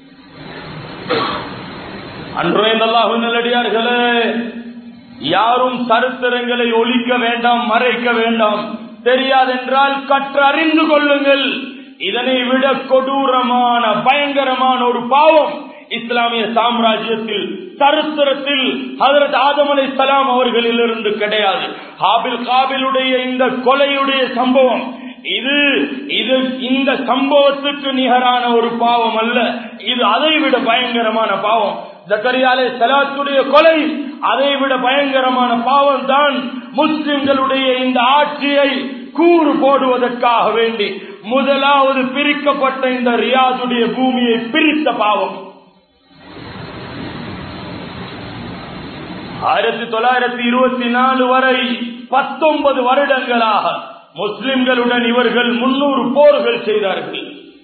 அன்றே அல்லாஹ்வின் நல்லடியார்களே, யாரும் சரித்திரங்களை ஒழிக்க வேண்டாம், மறைக்க வேண்டாம். தெரியாதென்றால் கற்றறிந்து கொள்ளுங்கள். இதனை விட கொடூரமான பயங்கரமான ஒரு பாவம் இஸ்லாமிய சாம்ராஜ்யத்தில் சரித்திரத்தில் ஹஜ்ரத் ஆதம் அலைஹிஸ்ஸலாம் அவர்களிலிருந்து கிடையாது. ஹாபில் காபிலுடைய இந்த கொலையுடைய சம்பவம் இது இது இந்த சம்பவத்துக்கு நிகரான ஒரு பாவம் அல்ல. இது அதைவிட பயங்கரமான பாவம். ஜக்கரியா அலைஹிஸ்ஸலாத்துடைய கொலை அதைவிட பயங்கரமான பாவம் தான். முஸ்லிம்களுடைய இந்த ஆட்சியை கூறு போடுவதற்காக வேண்டி முதலாவது பிரிக்கப்பட்ட இந்த ரியாதுடைய பூமியை பிரித்த பாவம். ஆயிரத்தி தொள்ளாயிரத்தி இருபத்தி நாலு வரை பத்தொன்பது வருடங்களாக முஸ்லிம்களுடன் இவர்கள் முன்னூறு போர்கள் செய்தார்கள்.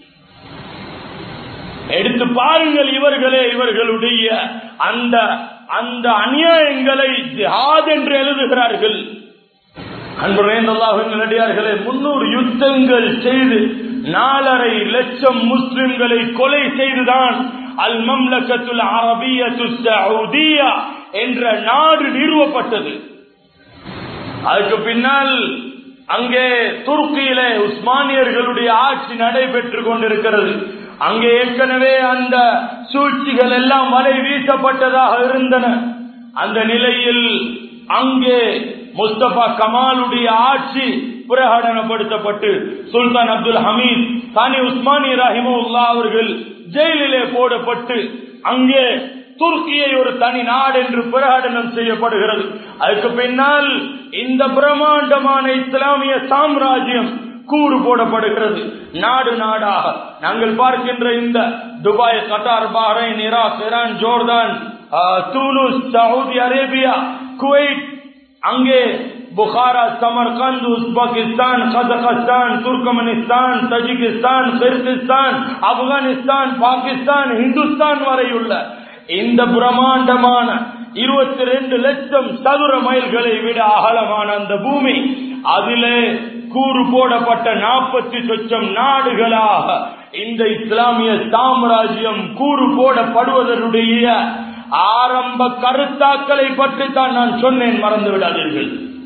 எடுத்து பாருங்கள், இவர்களே இவர்களுடைய அந்த அந்த அநியாயங்களை ஜிஹாத் என்று எழுதுகிறார்கள். அன்புரையார்களே, முன்னூறு யுத்தங்கள் செய்து நாலரை லட்சம் முஸ்லிம்களை கொலை செய்துதான் அல் மம்லக்கத்துல் அரபிய்யத்து சஊதியா என்ற நாடு நிறுவப்பட்டது. அதுக்கு பின்னால் அங்கே துருக்கியிலே உஸ்மானியர்களுடைய ஆட்சி நடைபெற்றுக் கொண்டிருக்கிறது. அங்கே ஏற்கனவே அந்த சூழ்ச்சிகள் எல்லாம் வலை வீசப்பட்டதாக இருந்தன. அந்த நிலையில் அங்கே முஸ்தபா கமாலுடைய ஆட்சி பிரகடனப்படுத்தப்பட்டு சுல்தான் அப்துல் ஹமீத் சானி உஸ்மானி ரஹிமஹுல்லாஹ் அவர்கள் ஜெயிலிலே போடப்பட்டு அங்கே துருக்கியை ஒரு தனி நாடு என்று பிரகடனம் செய்யப்படுகிறது. அதுக்கு பின்னால் இந்த பிரம்மாண்டமான இஸ்லாமிய சாம்ராஜ்யம் கூறு போடப்படுகிறது. நாடு நாடாக நாங்கள் பார்க்கின்ற இந்த Dubai, Qatar, Bahrain, Iraq, Iran, Jordan, தூனுஸ், சவுதி அரேபியா, குவைத், அங்கே Bukhara, Samarkand, Uzbekistan, Kazakhstan, Turkmenistan, Tajikistan, Kyrgyzstan, Afghanistan, Pakistan, Hindustan வரையுள்ள இந்த பிரம்மாண்டமான இருபத்தி ரெண்டு லட்சம் சதுர மைல்களை விட அகலமான அந்த பூமி, அதிலே கூறு போடப்பட்ட நாற்பத்தி சொச்சம் நாடுகளாக இந்த இஸ்லாமிய சாம்ராஜ்யம் கூறு போடப்படுவதனுடைய ஆரம்ப கருத்தாக்களை பற்றி தான் நான் சொன்னேன், மறந்து விடாதீர்கள்.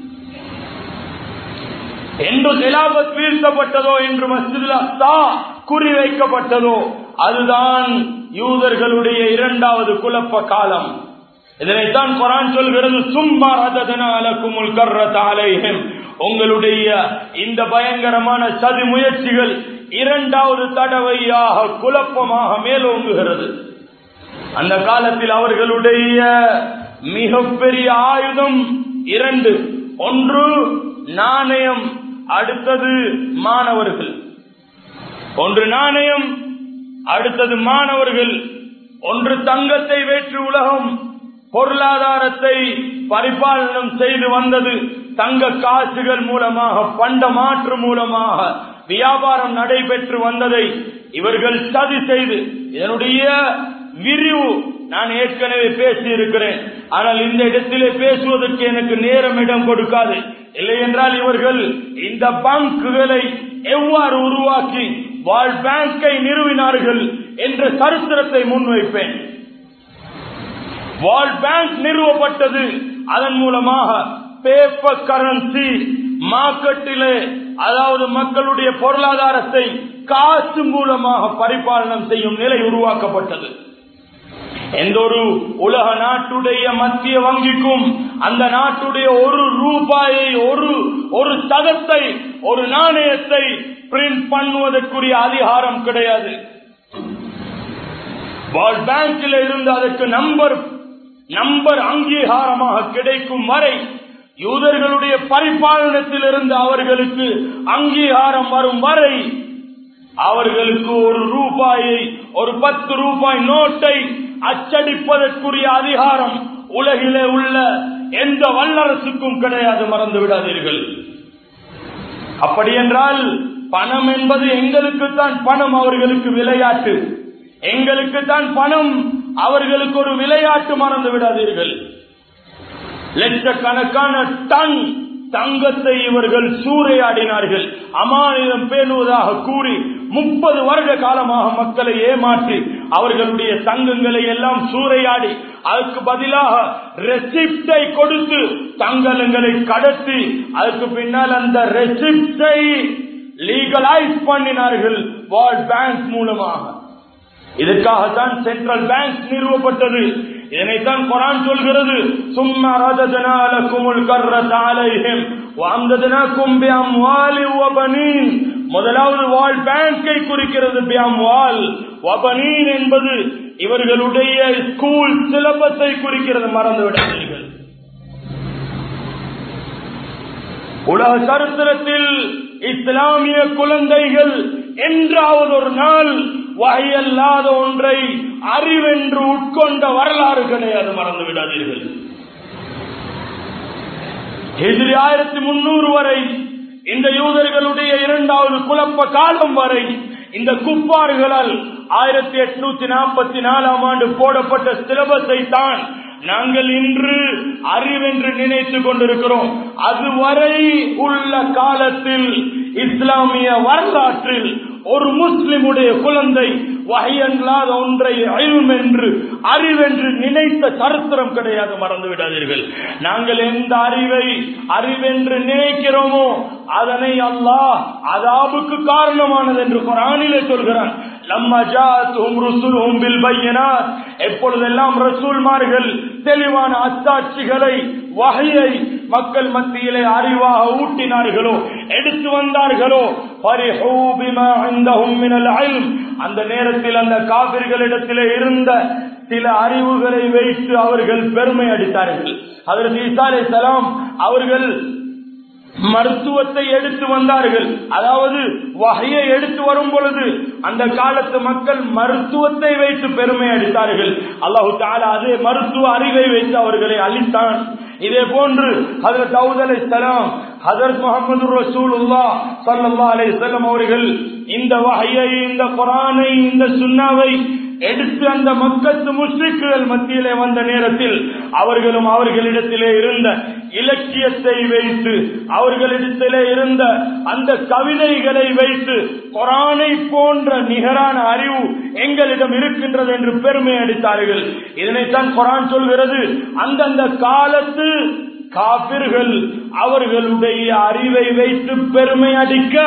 என்று கிலாபத் வீழ்த்தப்பட்டதோ, என்று மஸ்ஜிதுல் அக்ஸா குறிவைக்கப்பட்டதோ, அதுதான் யூதர்களுடைய இரண்டாவது குழப்ப காலம். இதனைத்தான் குர்ஆன் சொல்கிறது, சும்மா ரததனா லகுமுல் கர்ரத அலைஹிம். உங்களுடைய இந்த பயங்கரமான சதி முயற்சிகள் இரண்டாவது தடவையாக குழப்பமாக மேலோங்குகிறது. அந்த காலத்தில் அவர்களுடைய மிகப்பெரிய ஆயுதம் இரண்டு. ஒன்று நாணயம், அடுத்தது மாணவர்கள். ஒன்று நாணயம், அடுத்தது மாணவர்கள். ஒன்று தங்கத்தை வேற்று உலகம் பொருளாதாரத்தை பரிபாலனம் செய்து வந்தது. தங்க காசுகள் மூலமாக, பண்ட மாற்று மூலமாக வியாபாரம் நடைபெற்று வந்ததை இவர்கள் சதி செய்து, இதனுடைய விரிவு நான் ஏற்கனவே பேசி இருக்கிறேன். ஆனால் இந்த இடத்திலே பேசுவதற்கு எனக்கு நேரம் இடம் கொடுக்காது. இல்லை என்றால் இவர்கள் இந்த பங்குகளை எவ்வாறு உருவாக்கி வேர்ல்ட் பேங்கை நிறுவினார்கள் என்ற சரித்திரத்தை முன்வைப்பேன். வேர்ல்ட் பேங்க் நிறுவப்பட்டது, அதன் மூலமாக பேப்பர் கரன்சி மார்க்கெட்டிலே, அதாவது மக்களுடைய பொருளாதாரத்தை காசு மூலமாக பரிபாலனம் செய்யும் நிலை உருவாக்கப்பட்டது. எந்த ஒரு உலக நாட்டுடைய மத்திய வங்கிக்கும் அந்த நாட்டுடைய ஒரு ரூபாயை, ஒரு ஒரு சதத்தை, ஒரு நாணயத்தை பிரிண்ட் பண்ணுவதற்குரிய அதிகாரம் கிடையாது. வேர்ல்ட் பேங்கில் இருந்து அதற்கு நம்பர் நம்பர் அங்கீகாரமாக கிடைக்கும் வரை, யூதர்களுடைய பரிபாலனத்தில் இருந்து அவர்களுக்கு அங்கீகாரம் வரும் வரை, அவர்களுக்கு ஒரு ரூபாயை, ஒரு பத்து ரூபாய் நோட்டை அச்சடிப்பதற்குரிய அதிகாரம் உலகிலே உள்ள எந்த வல்லரசுக்கும் கிடையாது, மறந்து விடாதீர்கள். அப்படி என்றால் பணம் என்பது எங்களுக்கு தான் பணம், அவர்களுக்கு விளையாட்டு. எங்களுக்கு தான் பணம், அவர்களுக்கு ஒரு விளையாட்டு, மறந்து விடாதீர்கள். லட்சக்கணக்கான டன் தங்கத்தை இவர்கள் சூறையாடினார்கள். அமானிதம் பேணுவதாக கூறி முப்பது வருட காலமாக மக்களை ஏமாற்றி அவர்களுடைய தங்கங்களை எல்லாம் சூறையாடி, அதுக்கு பதிலாக ரெசிப்டை கொடுத்து தங்கங்களை கடத்தி, அதுக்கு பின்னால் அந்த ரெசிப்டை லீகலைஸ் பண்ணினார்கள் வேர்ல்ட் பேங்க் மூலமாக. இதற்காகத்தான் சென்ட்ரல் பேங்க் நிறுவப்பட்டது. இதனைத்தான் குர்ஆன் சொல்கிறது, சும்மா ரததனா லகுமுல் கர்ரத அலைஹிம் வஅம்ததனாகும் பிஅம்வாலி வபனீன். முதலாவது வேர்ல்ட் பேங்கை குறிக்கிறது. பிஅம்வால் வபனீன் என்பது இவர்களுடைய ஸ்கூல் சிலபஸை குறிக்கிறது, மறந்து விடாதீர்கள். உலக சரித்திரத்தில் இஸ்லாமிய குழந்தைகள் என்றாவது ஒரு நாள் வகையல்லாத ஒன்றை அறிவென்று உட்கொண்ட வரலாறு கிடையாது, மறந்து விடாதீர்கள். ஹிஜ்ரி ஆயிரத்தி முன்னூறு வரை இந்த யூதர்களுடைய இரண்டாவது குழப்ப காலம் வரை இந்த குப்பார்களால் ஆயிரத்தி எட்நூத்தி நாற்பத்தி நாலாம் ஆண்டு போடப்பட்ட சிலபஸை தான் நாங்கள் இன்று அறிவென்று நினைத்துக் கொண்டிருக்கிறோம். அதுவரை உள்ள காலத்தில் இஸ்லாமிய வரலாற்றில் ஒரு முஸ்லிமுடைய குழந்தை வஹியல்லாத ஒன்றை இல்ம் என்று அறிவென்று நினைத்த சரித்திரம் கிடையாது. மறந்து விடாதீர்கள். நாங்கள் எந்த அறிவை அறிவென்று நினைக்கிறோமோ அதனை அல்லாஹ் அதாபுக்கு காரணமானது என்று குர்ஆனிலே சொல்கிறான். லம்மா ஜாஅத்துஹும் ருசுலுஹும் பில் பையினாத், எப்பொழுதெல்லாம் ரசூல்மார்கள் தெளிவான அத்தாட்சிகளை வஹையை மக்கள் மத்தியிலே அறிவாக ஊட்டினார்களோ எடுத்து வந்தார்களோ ஃபரிஹூ பிமா இன்தஹும் மினல் இல்ம், அந்த நேரத்தில் அந்த காபிர்களிடத்திலே இருந்த சில அறிவுகளை வைத்து அவர்கள் பெருமை அடித்தார்கள். ஹஜ்ரத் ஈசா அலைஹிஸ்ஸலாம் அவர்கள் மருத்துவத்தை எடுத்து வந்தார்கள். அதாவது வஹையை எடுத்து வரும் பொழுது அந்த காலத்து மக்கள் மருத்துவத்தை வைத்து பெருமை அடித்தார்கள். அல்லாஹ் தஆலா அதே மருத்துவ அறிவை வைத்து அவர்களை அழித்தான். இதே போன்று ஹஜ்ரத் தாவூத் அலைஹிஸ்ஸலாம், ஹஜ்ரத் முஹம்மது ரசூலுல்லாஹ் ஸல்லல்லாஹு அலைஹி வஸல்லம் அவர்கள் இந்த வஹையை, இந்த குர்ஆனை, இந்த சுன்னாவை எடுத்து அந்த மக்கத்து முஸ்லிக்குகள் மத்தியிலே வந்த நேரத்தில் அவர்களும் அவர்களிடத்திலே இருந்த இலக்கியத்தை வைத்து, அவர்களிடத்திலே இருந்த அந்த கவிதைகளை வைத்து குர்ஆனை போன்ற நிகரான அறிவு எங்களிடம் இருக்கின்றது என்று பெருமை அடித்தார்கள். இதனைத்தான் குர்ஆன் சொல்கிறது, அந்தந்த காலத்து காபிர்கள் அவர்களுடைய அறிவை வைத்து பெருமை அடிக்க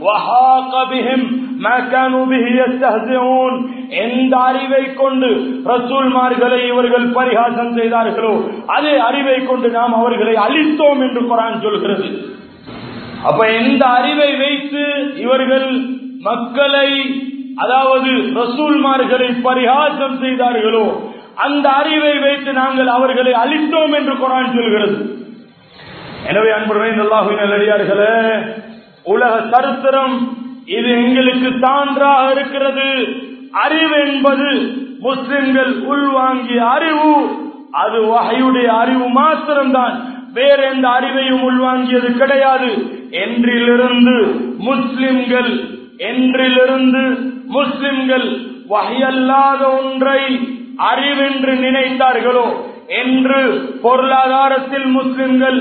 வஹாக பிஹிம் மா கானூ பிஹி யஸ்தஹ்சிஊன், எந்த அறிவை கொண்டு ரசூல்மார்களை இவர்கள் பரிகாசம் செய்தார்களோ அதே அறிவை கொண்டு நாம் அவர்களை அழித்தோம் என்று குர்ஆன் சொல்கிறது. அப்ப எந்த அறிவை வைத்து இவர்கள் மக்களை, அதாவது ரசூல்மார்களை பரிகாசம் செய்தார்களோ அந்த அறிவை வைத்து நாங்கள் அவர்களை அழித்தோம் என்று குர்ஆன் சொல்கிறது. எனவே அன்புடைய அல்லாஹ்வின் நல்லடியார்களே, உலக சரித்திரம் இது எங்களுக்கு சான்றாக இருக்கிறது. அறிவு என்பது முஸ்லிம்கள் உள்வாங்கிய அறிவு, அது வஹையுடைய அறிவு மாத்திரம்தான், வேற எந்த அறிவையும் உள்வாங்கியது கிடையாது. என்றிலிருந்து முஸ்லிம்கள் என்றிலிருந்து முஸ்லிம்கள் வஹையல்லாத ஒன்றை அறிவென்று நினைத்தார்களோ, என்று பொருளாதாரத்தில் முஸ்லிம்கள்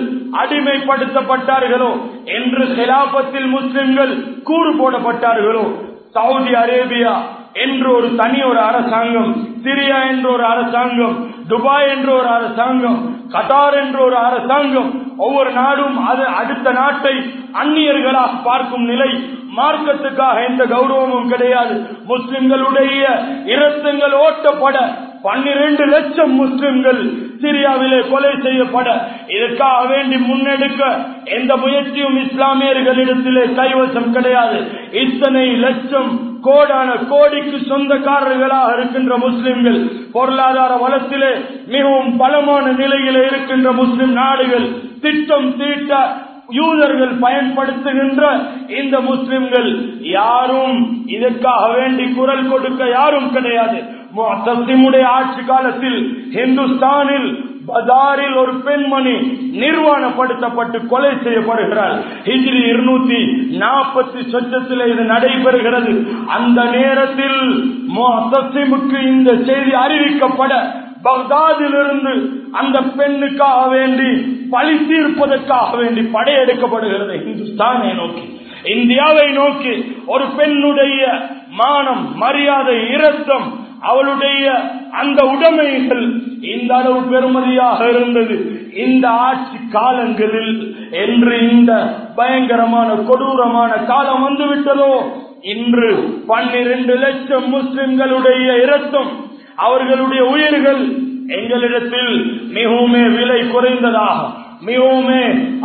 அடிமைப்படுத்தப்பட்டார்களோ, என்று கிலாபத்தில் முஸ்லிம்கள் கூறு போடப்பட்டார்களோ, சவுதி அரேபியா என்று ஒரு தனி ஒரு அரசாங்கம், சிரியா என்ற ஒரு அரசாங்கம், துபாய் என்ற ஒரு அரசாங்கம், கட்டார் என்ற ஒரு அரசாங்கம், ஒவ்வொரு நாடும் அது அடுத்த நாட்டை அந்நியர்களாக பார்க்கும் நிலை, மார்க்கத்துக்காக எந்த கௌரவமும் கிடையாது. முஸ்லிம்களுடைய இரத்தங்கள் ஓட்டப்பட பன்னிரண்டு லட்சம் முஸ்லிம்கள் சிரியாவிலே கொலை செய்யப்பட இதற்காக வேண்டி முன்னெடுக்க எந்த முயற்சியும் இஸ்லாமியர்களிடத்திலே கைவசம் கிடையாது. இத்தனை லட்சம் கோடான கோடிக்கு சொந்தக்காரர்களாக இருக்கின்ற முஸ்லிம்கள், பொருளாதார வளத்திலே மிகவும் பலமான நிலையிலே இருக்கின்ற முஸ்லிம் நாடுகள், திட்டம் தீட்ட யூதர்கள் பயன்படுத்துகின்ற இந்த முஸ்லிம்கள் யாரும் இதற்காக வேண்டி குரல் கொடுக்க யாரும் கிடையாது. முஅத்தஸிமுடைய ஆட்சி காலத்தில் இந்துஸ்தானில் பஜாரில் ஒரு பெண்மணி நிர்வாணப்படுத்தப்பட்டு கொலை செய்யப்படுகிறார். ஹிஜ்ரி இருநூத்தி நாற்பத்தி சொச்சத்தில் இது நடைபெறுகிறது. அந்த நேரத்தில் முஅத்தஸிமுக்கு இந்த செய்தி அறிவிக்கப்பட பக்தாதிலிருந்து அந்த பெண்ணுக்காக வேண்டி பழி தீர்ப்பதற்காக வேண்டி படையெடுக்கப்படுகிறது. இந்துஸ்தானை நோக்கி, இந்தியாவை நோக்கி ஒரு பெண்ணுடைய மானம், மரியாதை, இரத்தம், அவளுடைய அந்த உடைமைகள் இந்த அளவு பெருமதியாக இருந்தது இந்த ஆட்சி காலங்களில் என்று இந்த பயங்கரமான கொடூரமான காலம் வந்துவிட்டதோ, இன்று பன்னிரண்டு லட்சம் முஸ்லிம்களுடைய இரத்தம், அவர்களுடைய உயிர்கள் எங்களிடத்தில் மிகவுமே விலை குறைந்ததாக, மிகவுமே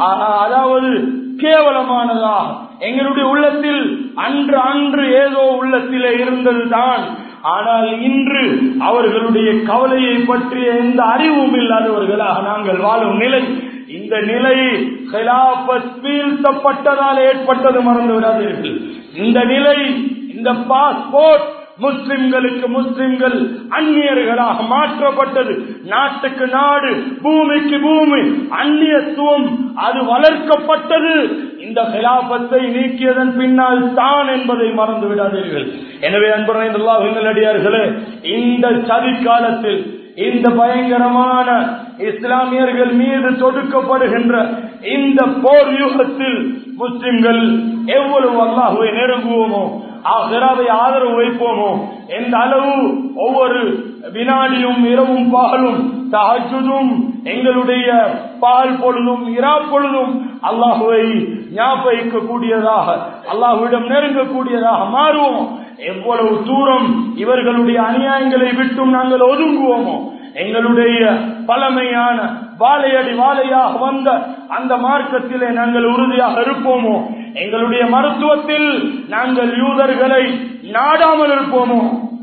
அதாவது கேவலமானதாக எங்களுடைய உள்ளத்தில் அன்று அன்று ஏதோ உள்ளத்திலே இருந்ததுதான். ஆனால் இன்று அவர்களுடைய கவலையை பற்றிய எந்த அறிவும் இல்லாதவர்களாக நாங்கள் வாழும் நிலை, இந்த நிலை கிலாபத் வீழ்த்தப்பட்டதால் ஏற்பட்டது, மறந்து விடாதீர்கள். இந்த நிலை, இந்த பாஸ்போர்ட் முஸ்லிம்களுக்கு முஸ்லிம்கள் அந்நியர்களாக மாற்றப்பட்டது. நாட்டுக்கு நாடு, பூமிக்கு பூமி, அந்நியத்துவம் அது வளர்க்கப்பட்டது இந்த கிலாபத்தை நீக்கியதன் பின்னால் தான் என்பதை மறந்து விடாதீர்கள். எனவே அன்புரைந்த அல்லாஹ்வின் நல்லடியார்களே, இந்த சதி காலத்தில், இந்த பயங்கரமான இஸ்லாமியர்கள் மீது தொடுக்கப்படுகின்ற இந்த போர் யுகத்தில் முஸ்லிம்கள் எவ்வளவு அல்லாஹ்வை நெருங்குவோமோ, ஆகிராவை ஆதரவு வைப்போமோ, எந்த அளவு ஒவ்வொரு வினாடியும் இரவும் பகலும் தஹஜ்ஜுதும் எங்களுடைய பகல் பொழுதும் இரா பொழுதும் அல்லாஹ்வை ஞாபகிக்க கூடியதாக, அல்லாஹ்விடம் நெருங்கக்கூடியதாக மாறுவோம், எவ்வளவு தூரம் இவர்களுடைய அநியாயங்களை விட்டும் நாங்கள் ஒதுங்குவோமோ, எங்களுடைய பழமையான வாழையடி வாழையாக வந்த அந்த மார்க்கத்திலே நாங்கள் உறுதியாக இருப்போமோ, எங்களுடைய மருத்துவத்தில் நாங்கள் யூதர்களை நாடாமல் இருப்போமோ,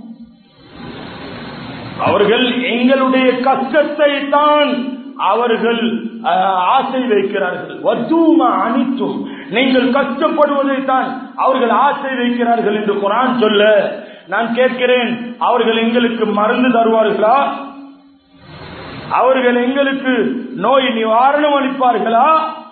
அவர்கள் எங்களுடைய கஷ்டத்தை தான் அவர்கள் ஆசை வைக்கிறார்கள். வஜூமா அனித்தும், நீங்கள் கஷ்டப்படுவதை தான் அவர்கள் ஆசை வைக்கிறார்கள் என்று குர்ஆன் சொல்ல, நான் கேட்கிறேன், அவர்கள் எங்களுக்கு மருந்து தருவார்களா? அவர்கள் எங்களுக்கு நோய் நிவாரணம் அளிப்பார்களா?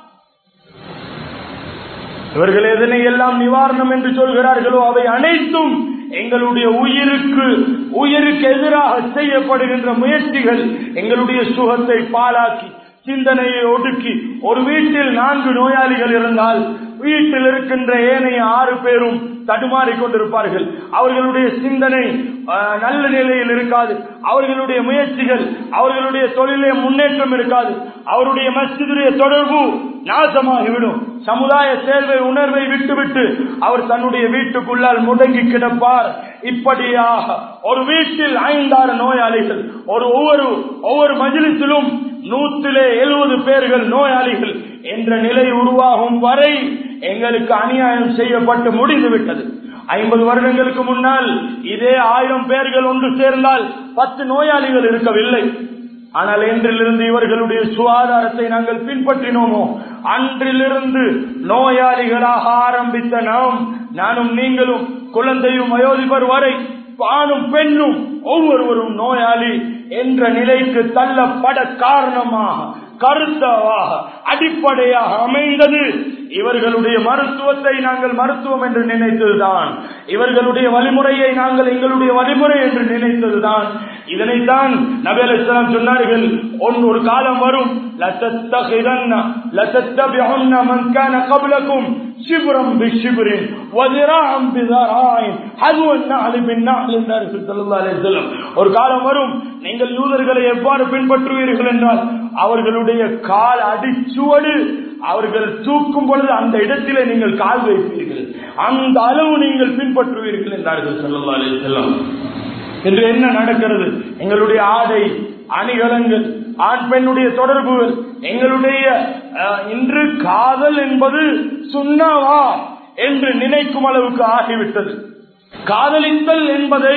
இவர்கள் எதனை எல்லாம் நிவாரணம் என்று சொல்கிறார்களோ அவை அனைத்தும் எங்களுடைய உயிருக்கு உயிருக்கு எதிராக செய்யப்படுகின்ற முயற்சிகள். எங்களுடைய சுகத்தை பாழாக்கி, சிந்தனையை ஒடுக்கி, ஒரு வீட்டில் நான்கு நோயாளிகள் இருந்தால் வீட்டில் இருக்கின்ற ஏனைய ஆறு பேரும் தடுமாறிக் கொண்டிருப்பார்கள். அவர்களுடைய சிந்தனை நல்ல நிலையில் இருக்காது, அவர்களுடைய முயற்சிகள், அவர்களுடைய தொழிலே முன்னேற்றம் இருக்காது, அவருடைய மஸ்ஜிதுடைய தொடர்பு நாசமாகிவிடும். சமுதாய சேவை உணர்வை விட்டுவிட்டு அவர் தன்னுடைய வீட்டுக்குள்ளால் முடங்கி கிடப்பார். இப்படியாக ஒரு வீட்டில் ஐந்தாறு நோயாளிகள், ஒரு ஒவ்வொரு ஒவ்வொரு மஜ்லிஸிலும் நூற்றிலே எழுபது பேர்கள் நோயாளிகள் என்ற நிலை உருவாகும் வரை எங்களுக்கு அநியாயம் செய்யப்பட்டு முடிந்துவிட்டது. ஐம்பது வருடங்களுக்கு முன்னால் இதே ஆயிரம் பேர்கள் ஒன்று சேர்ந்தால் பத்து நோயாளிகள் இருக்கவில்லை. ஆனால் இன்றிலிருந்து இவர்களுடைய சுகாதாரத்தை நாங்கள் பின்பற்றினோமோ, அன்றிலிருந்து நோயாளிகளாக ஆரம்பித்த நாம், நானும் நீங்களும், குழந்தையும் வயோதிபர் வரை, ஆணும் பெண்ணும் ஒவ்வொருவரும் நோயாளி என்ற நிலைக்கு தள்ளப்பட காரணமாக, கருத்தாக, அடிப்படையாக அமைந்தது இவர்களுடைய மருத்துவத்தை நாங்கள் மருத்துவம் என்று நினைத்ததுதான், இவர்களுடைய வழிமுறையை நாங்கள் எங்களுடைய வழிமுறை என்று நினைத்ததுதான். இதனைத்தான் நபி அலைஹிஸ்ஸலாம் சொன்னார்கள், ஒரு காலம் வரும், லதத்தகிதன்ன லதத்தபிஉன்ன மன் கான கப்லகும் ஷிப்ரம் பிஷிப்ரின் வதிராஅம் பிதராயின் ஹதுவன் நஅல் பின்னஅல் என்றார்கள் ஸல்லல்லாஹு அலைஹி வஸல்லம். ஒரு காலம் வரும், நீங்கள் யூதர்களை எவ்வாறு பின்பற்றுவீர்கள் என்றால், அவர்களுடைய கால் அடிச்சுவடு அவர்கள் தூக்கும் பொழுது அந்த இடத்திலே நீங்கள் கால் வைப்பீர்கள், அந்த அளவு நீங்கள் பின்பற்றுவீர்கள் என்றார்கள் ஸல்லல்லாஹு அலைஹி வஸல்லம். என்று என்ன நடக்கிறது? எங்களுடைய ஆடை அணிகலன்கள், ஆண் பெண்ணுடைய தொடர்புகள், எங்களுடைய இன்று காதல் என்பது சுண்ணாவா என்று நினைக்கும் அளவுக்கு ஆகிவிட்டது. காதலித்தல் என்பதை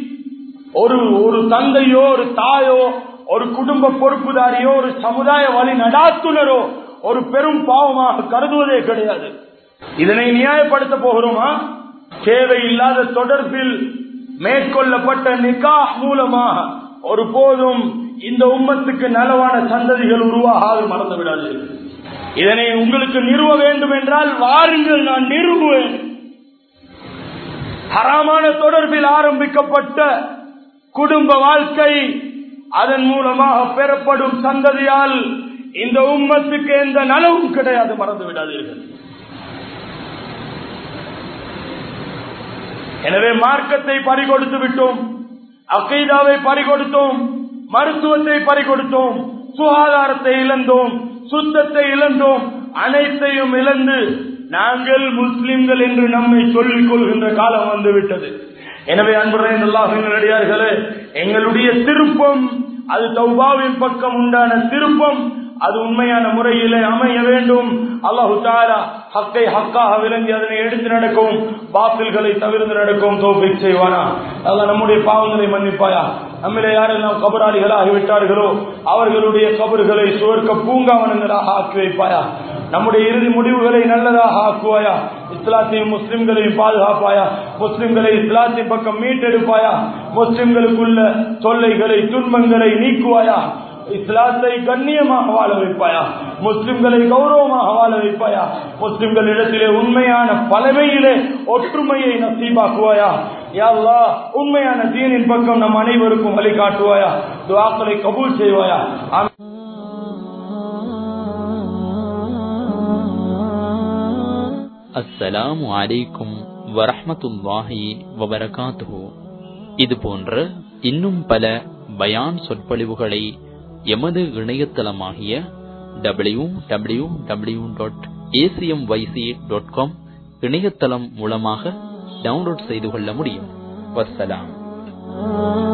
ஒரு ஒரு தந்தையோ, ஒரு தாயோ, ஒரு குடும்ப பொறுப்புதாரியோ, ஒரு சமுதாய வழி நடாத்துனரோ ஒரு பெரும் பாவமாக கருதுவதே கிடையாது. இதனை நியாயப்படுத்த போகிறோமா? தேவையில்லாத தொடர்பில் மேற்கொள்ளப்பட்ட நிக்காஹ் மூலமாக ஒருபோதும் இந்த உம்மத்துக்கு நலவான சந்ததிகள் உருவாகாது, மறந்து விடாதீர்கள். இதனை உங்களுக்கு நிறுவ வேண்டும் என்றால் வாருங்கள், நான் நிறுவுவேன். ஹராமான தொடர்பில் ஆரம்பிக்கப்பட்ட குடும்ப வாழ்க்கை, அதன் மூலமாக பெறப்படும் சந்ததியால் இந்த உம்மத்துக்கு எந்த நலவும் கிடையாது, மறந்து விடாதீர்கள். எனவே மார்க்கத்தை பறிகொடுத்து விட்டோம், அகீதாவை பறிகொடுத்தோம், மருத்துவத்தை பறிகொடுத்தோம், சுகாதாரத்தை இழந்தோம், சுத்தத்தை இழந்தோம், அனைத்தையும் இழந்து நாங்கள் முஸ்லிம்கள் என்று நம்மை சொல்லிக் கொள்கின்ற காலம் வந்துவிட்டது. எனவே அன்புரைந்த அல்லாஹ்வின் நல்லடியார்களே, எங்களுடைய திருப்பம் அது தௌபாவின் பக்கம் உண்டான திருப்பம், அது உண்மையான முறையிலே அமைய வேண்டும். அல்லாஹு தஆலா ஹக்கை ஹக்காக விளங்கி அதனை எடுத்து நடக்கவும், பாத்தில்களை தவிர்த்து நடக்கவும் தௌஃபீக் செய்வானா. அல்லாஹ் நம்முடைய பாவங்களை மன்னிப்பாயா, நம்மிலே யாரெல்லாம் கபராளிகள் ஆகிவிட்டார்களோ அவர்களுடைய கபறுகளை சுவர்க்க பூங்காவனங்களாக ஆக்கி வைப்பாயா. நம்முடைய இறுதி முடிவுகளை நல்லதாக ஆக்குவாயா. இஸ்லாத்தையும் முஸ்லிம்களையும் பாதுகாப்பாயா. முஸ்லிம்களை இஸ்லாத்தின் பக்கம் மீட்டெடுப்பாயா. முஸ்லிம்களுக்குள்ள தொல்லைகளை துன்பங்களை நீக்குவாயா. இஸ்லாத்தை கண்ணியமாக வாழ வைப்பாயா. முஸ்லிம்களை கௌரவமாக வாழ வைப்பாயா. முஸ்லிம்களிடத்திலே உண்மையான பலமையிலே ஒற்றுமையை நசீபாக்குவாயா. யா அல்லாஹ், உண்மையான தீனின் பக்கம் நம் அனைவருக்கும் வழிகாட்டுவாயா. துஆக்களை கபூல் செய்வாயா. அஸ்ஸலாமு அலைக்கும் வரஹ்மத்துல்லாஹி வபரகாத்துஹு. இது போன்ற இன்னும் பல பயான் சொற்பொழிவுகளை எமது இணையதளமாகிய W W W dot ACM YC dot com இணையதளம் மூலமாக டவுன்லோட் செய்து கொள்ள முடியும். வஸ்ஸலாம்.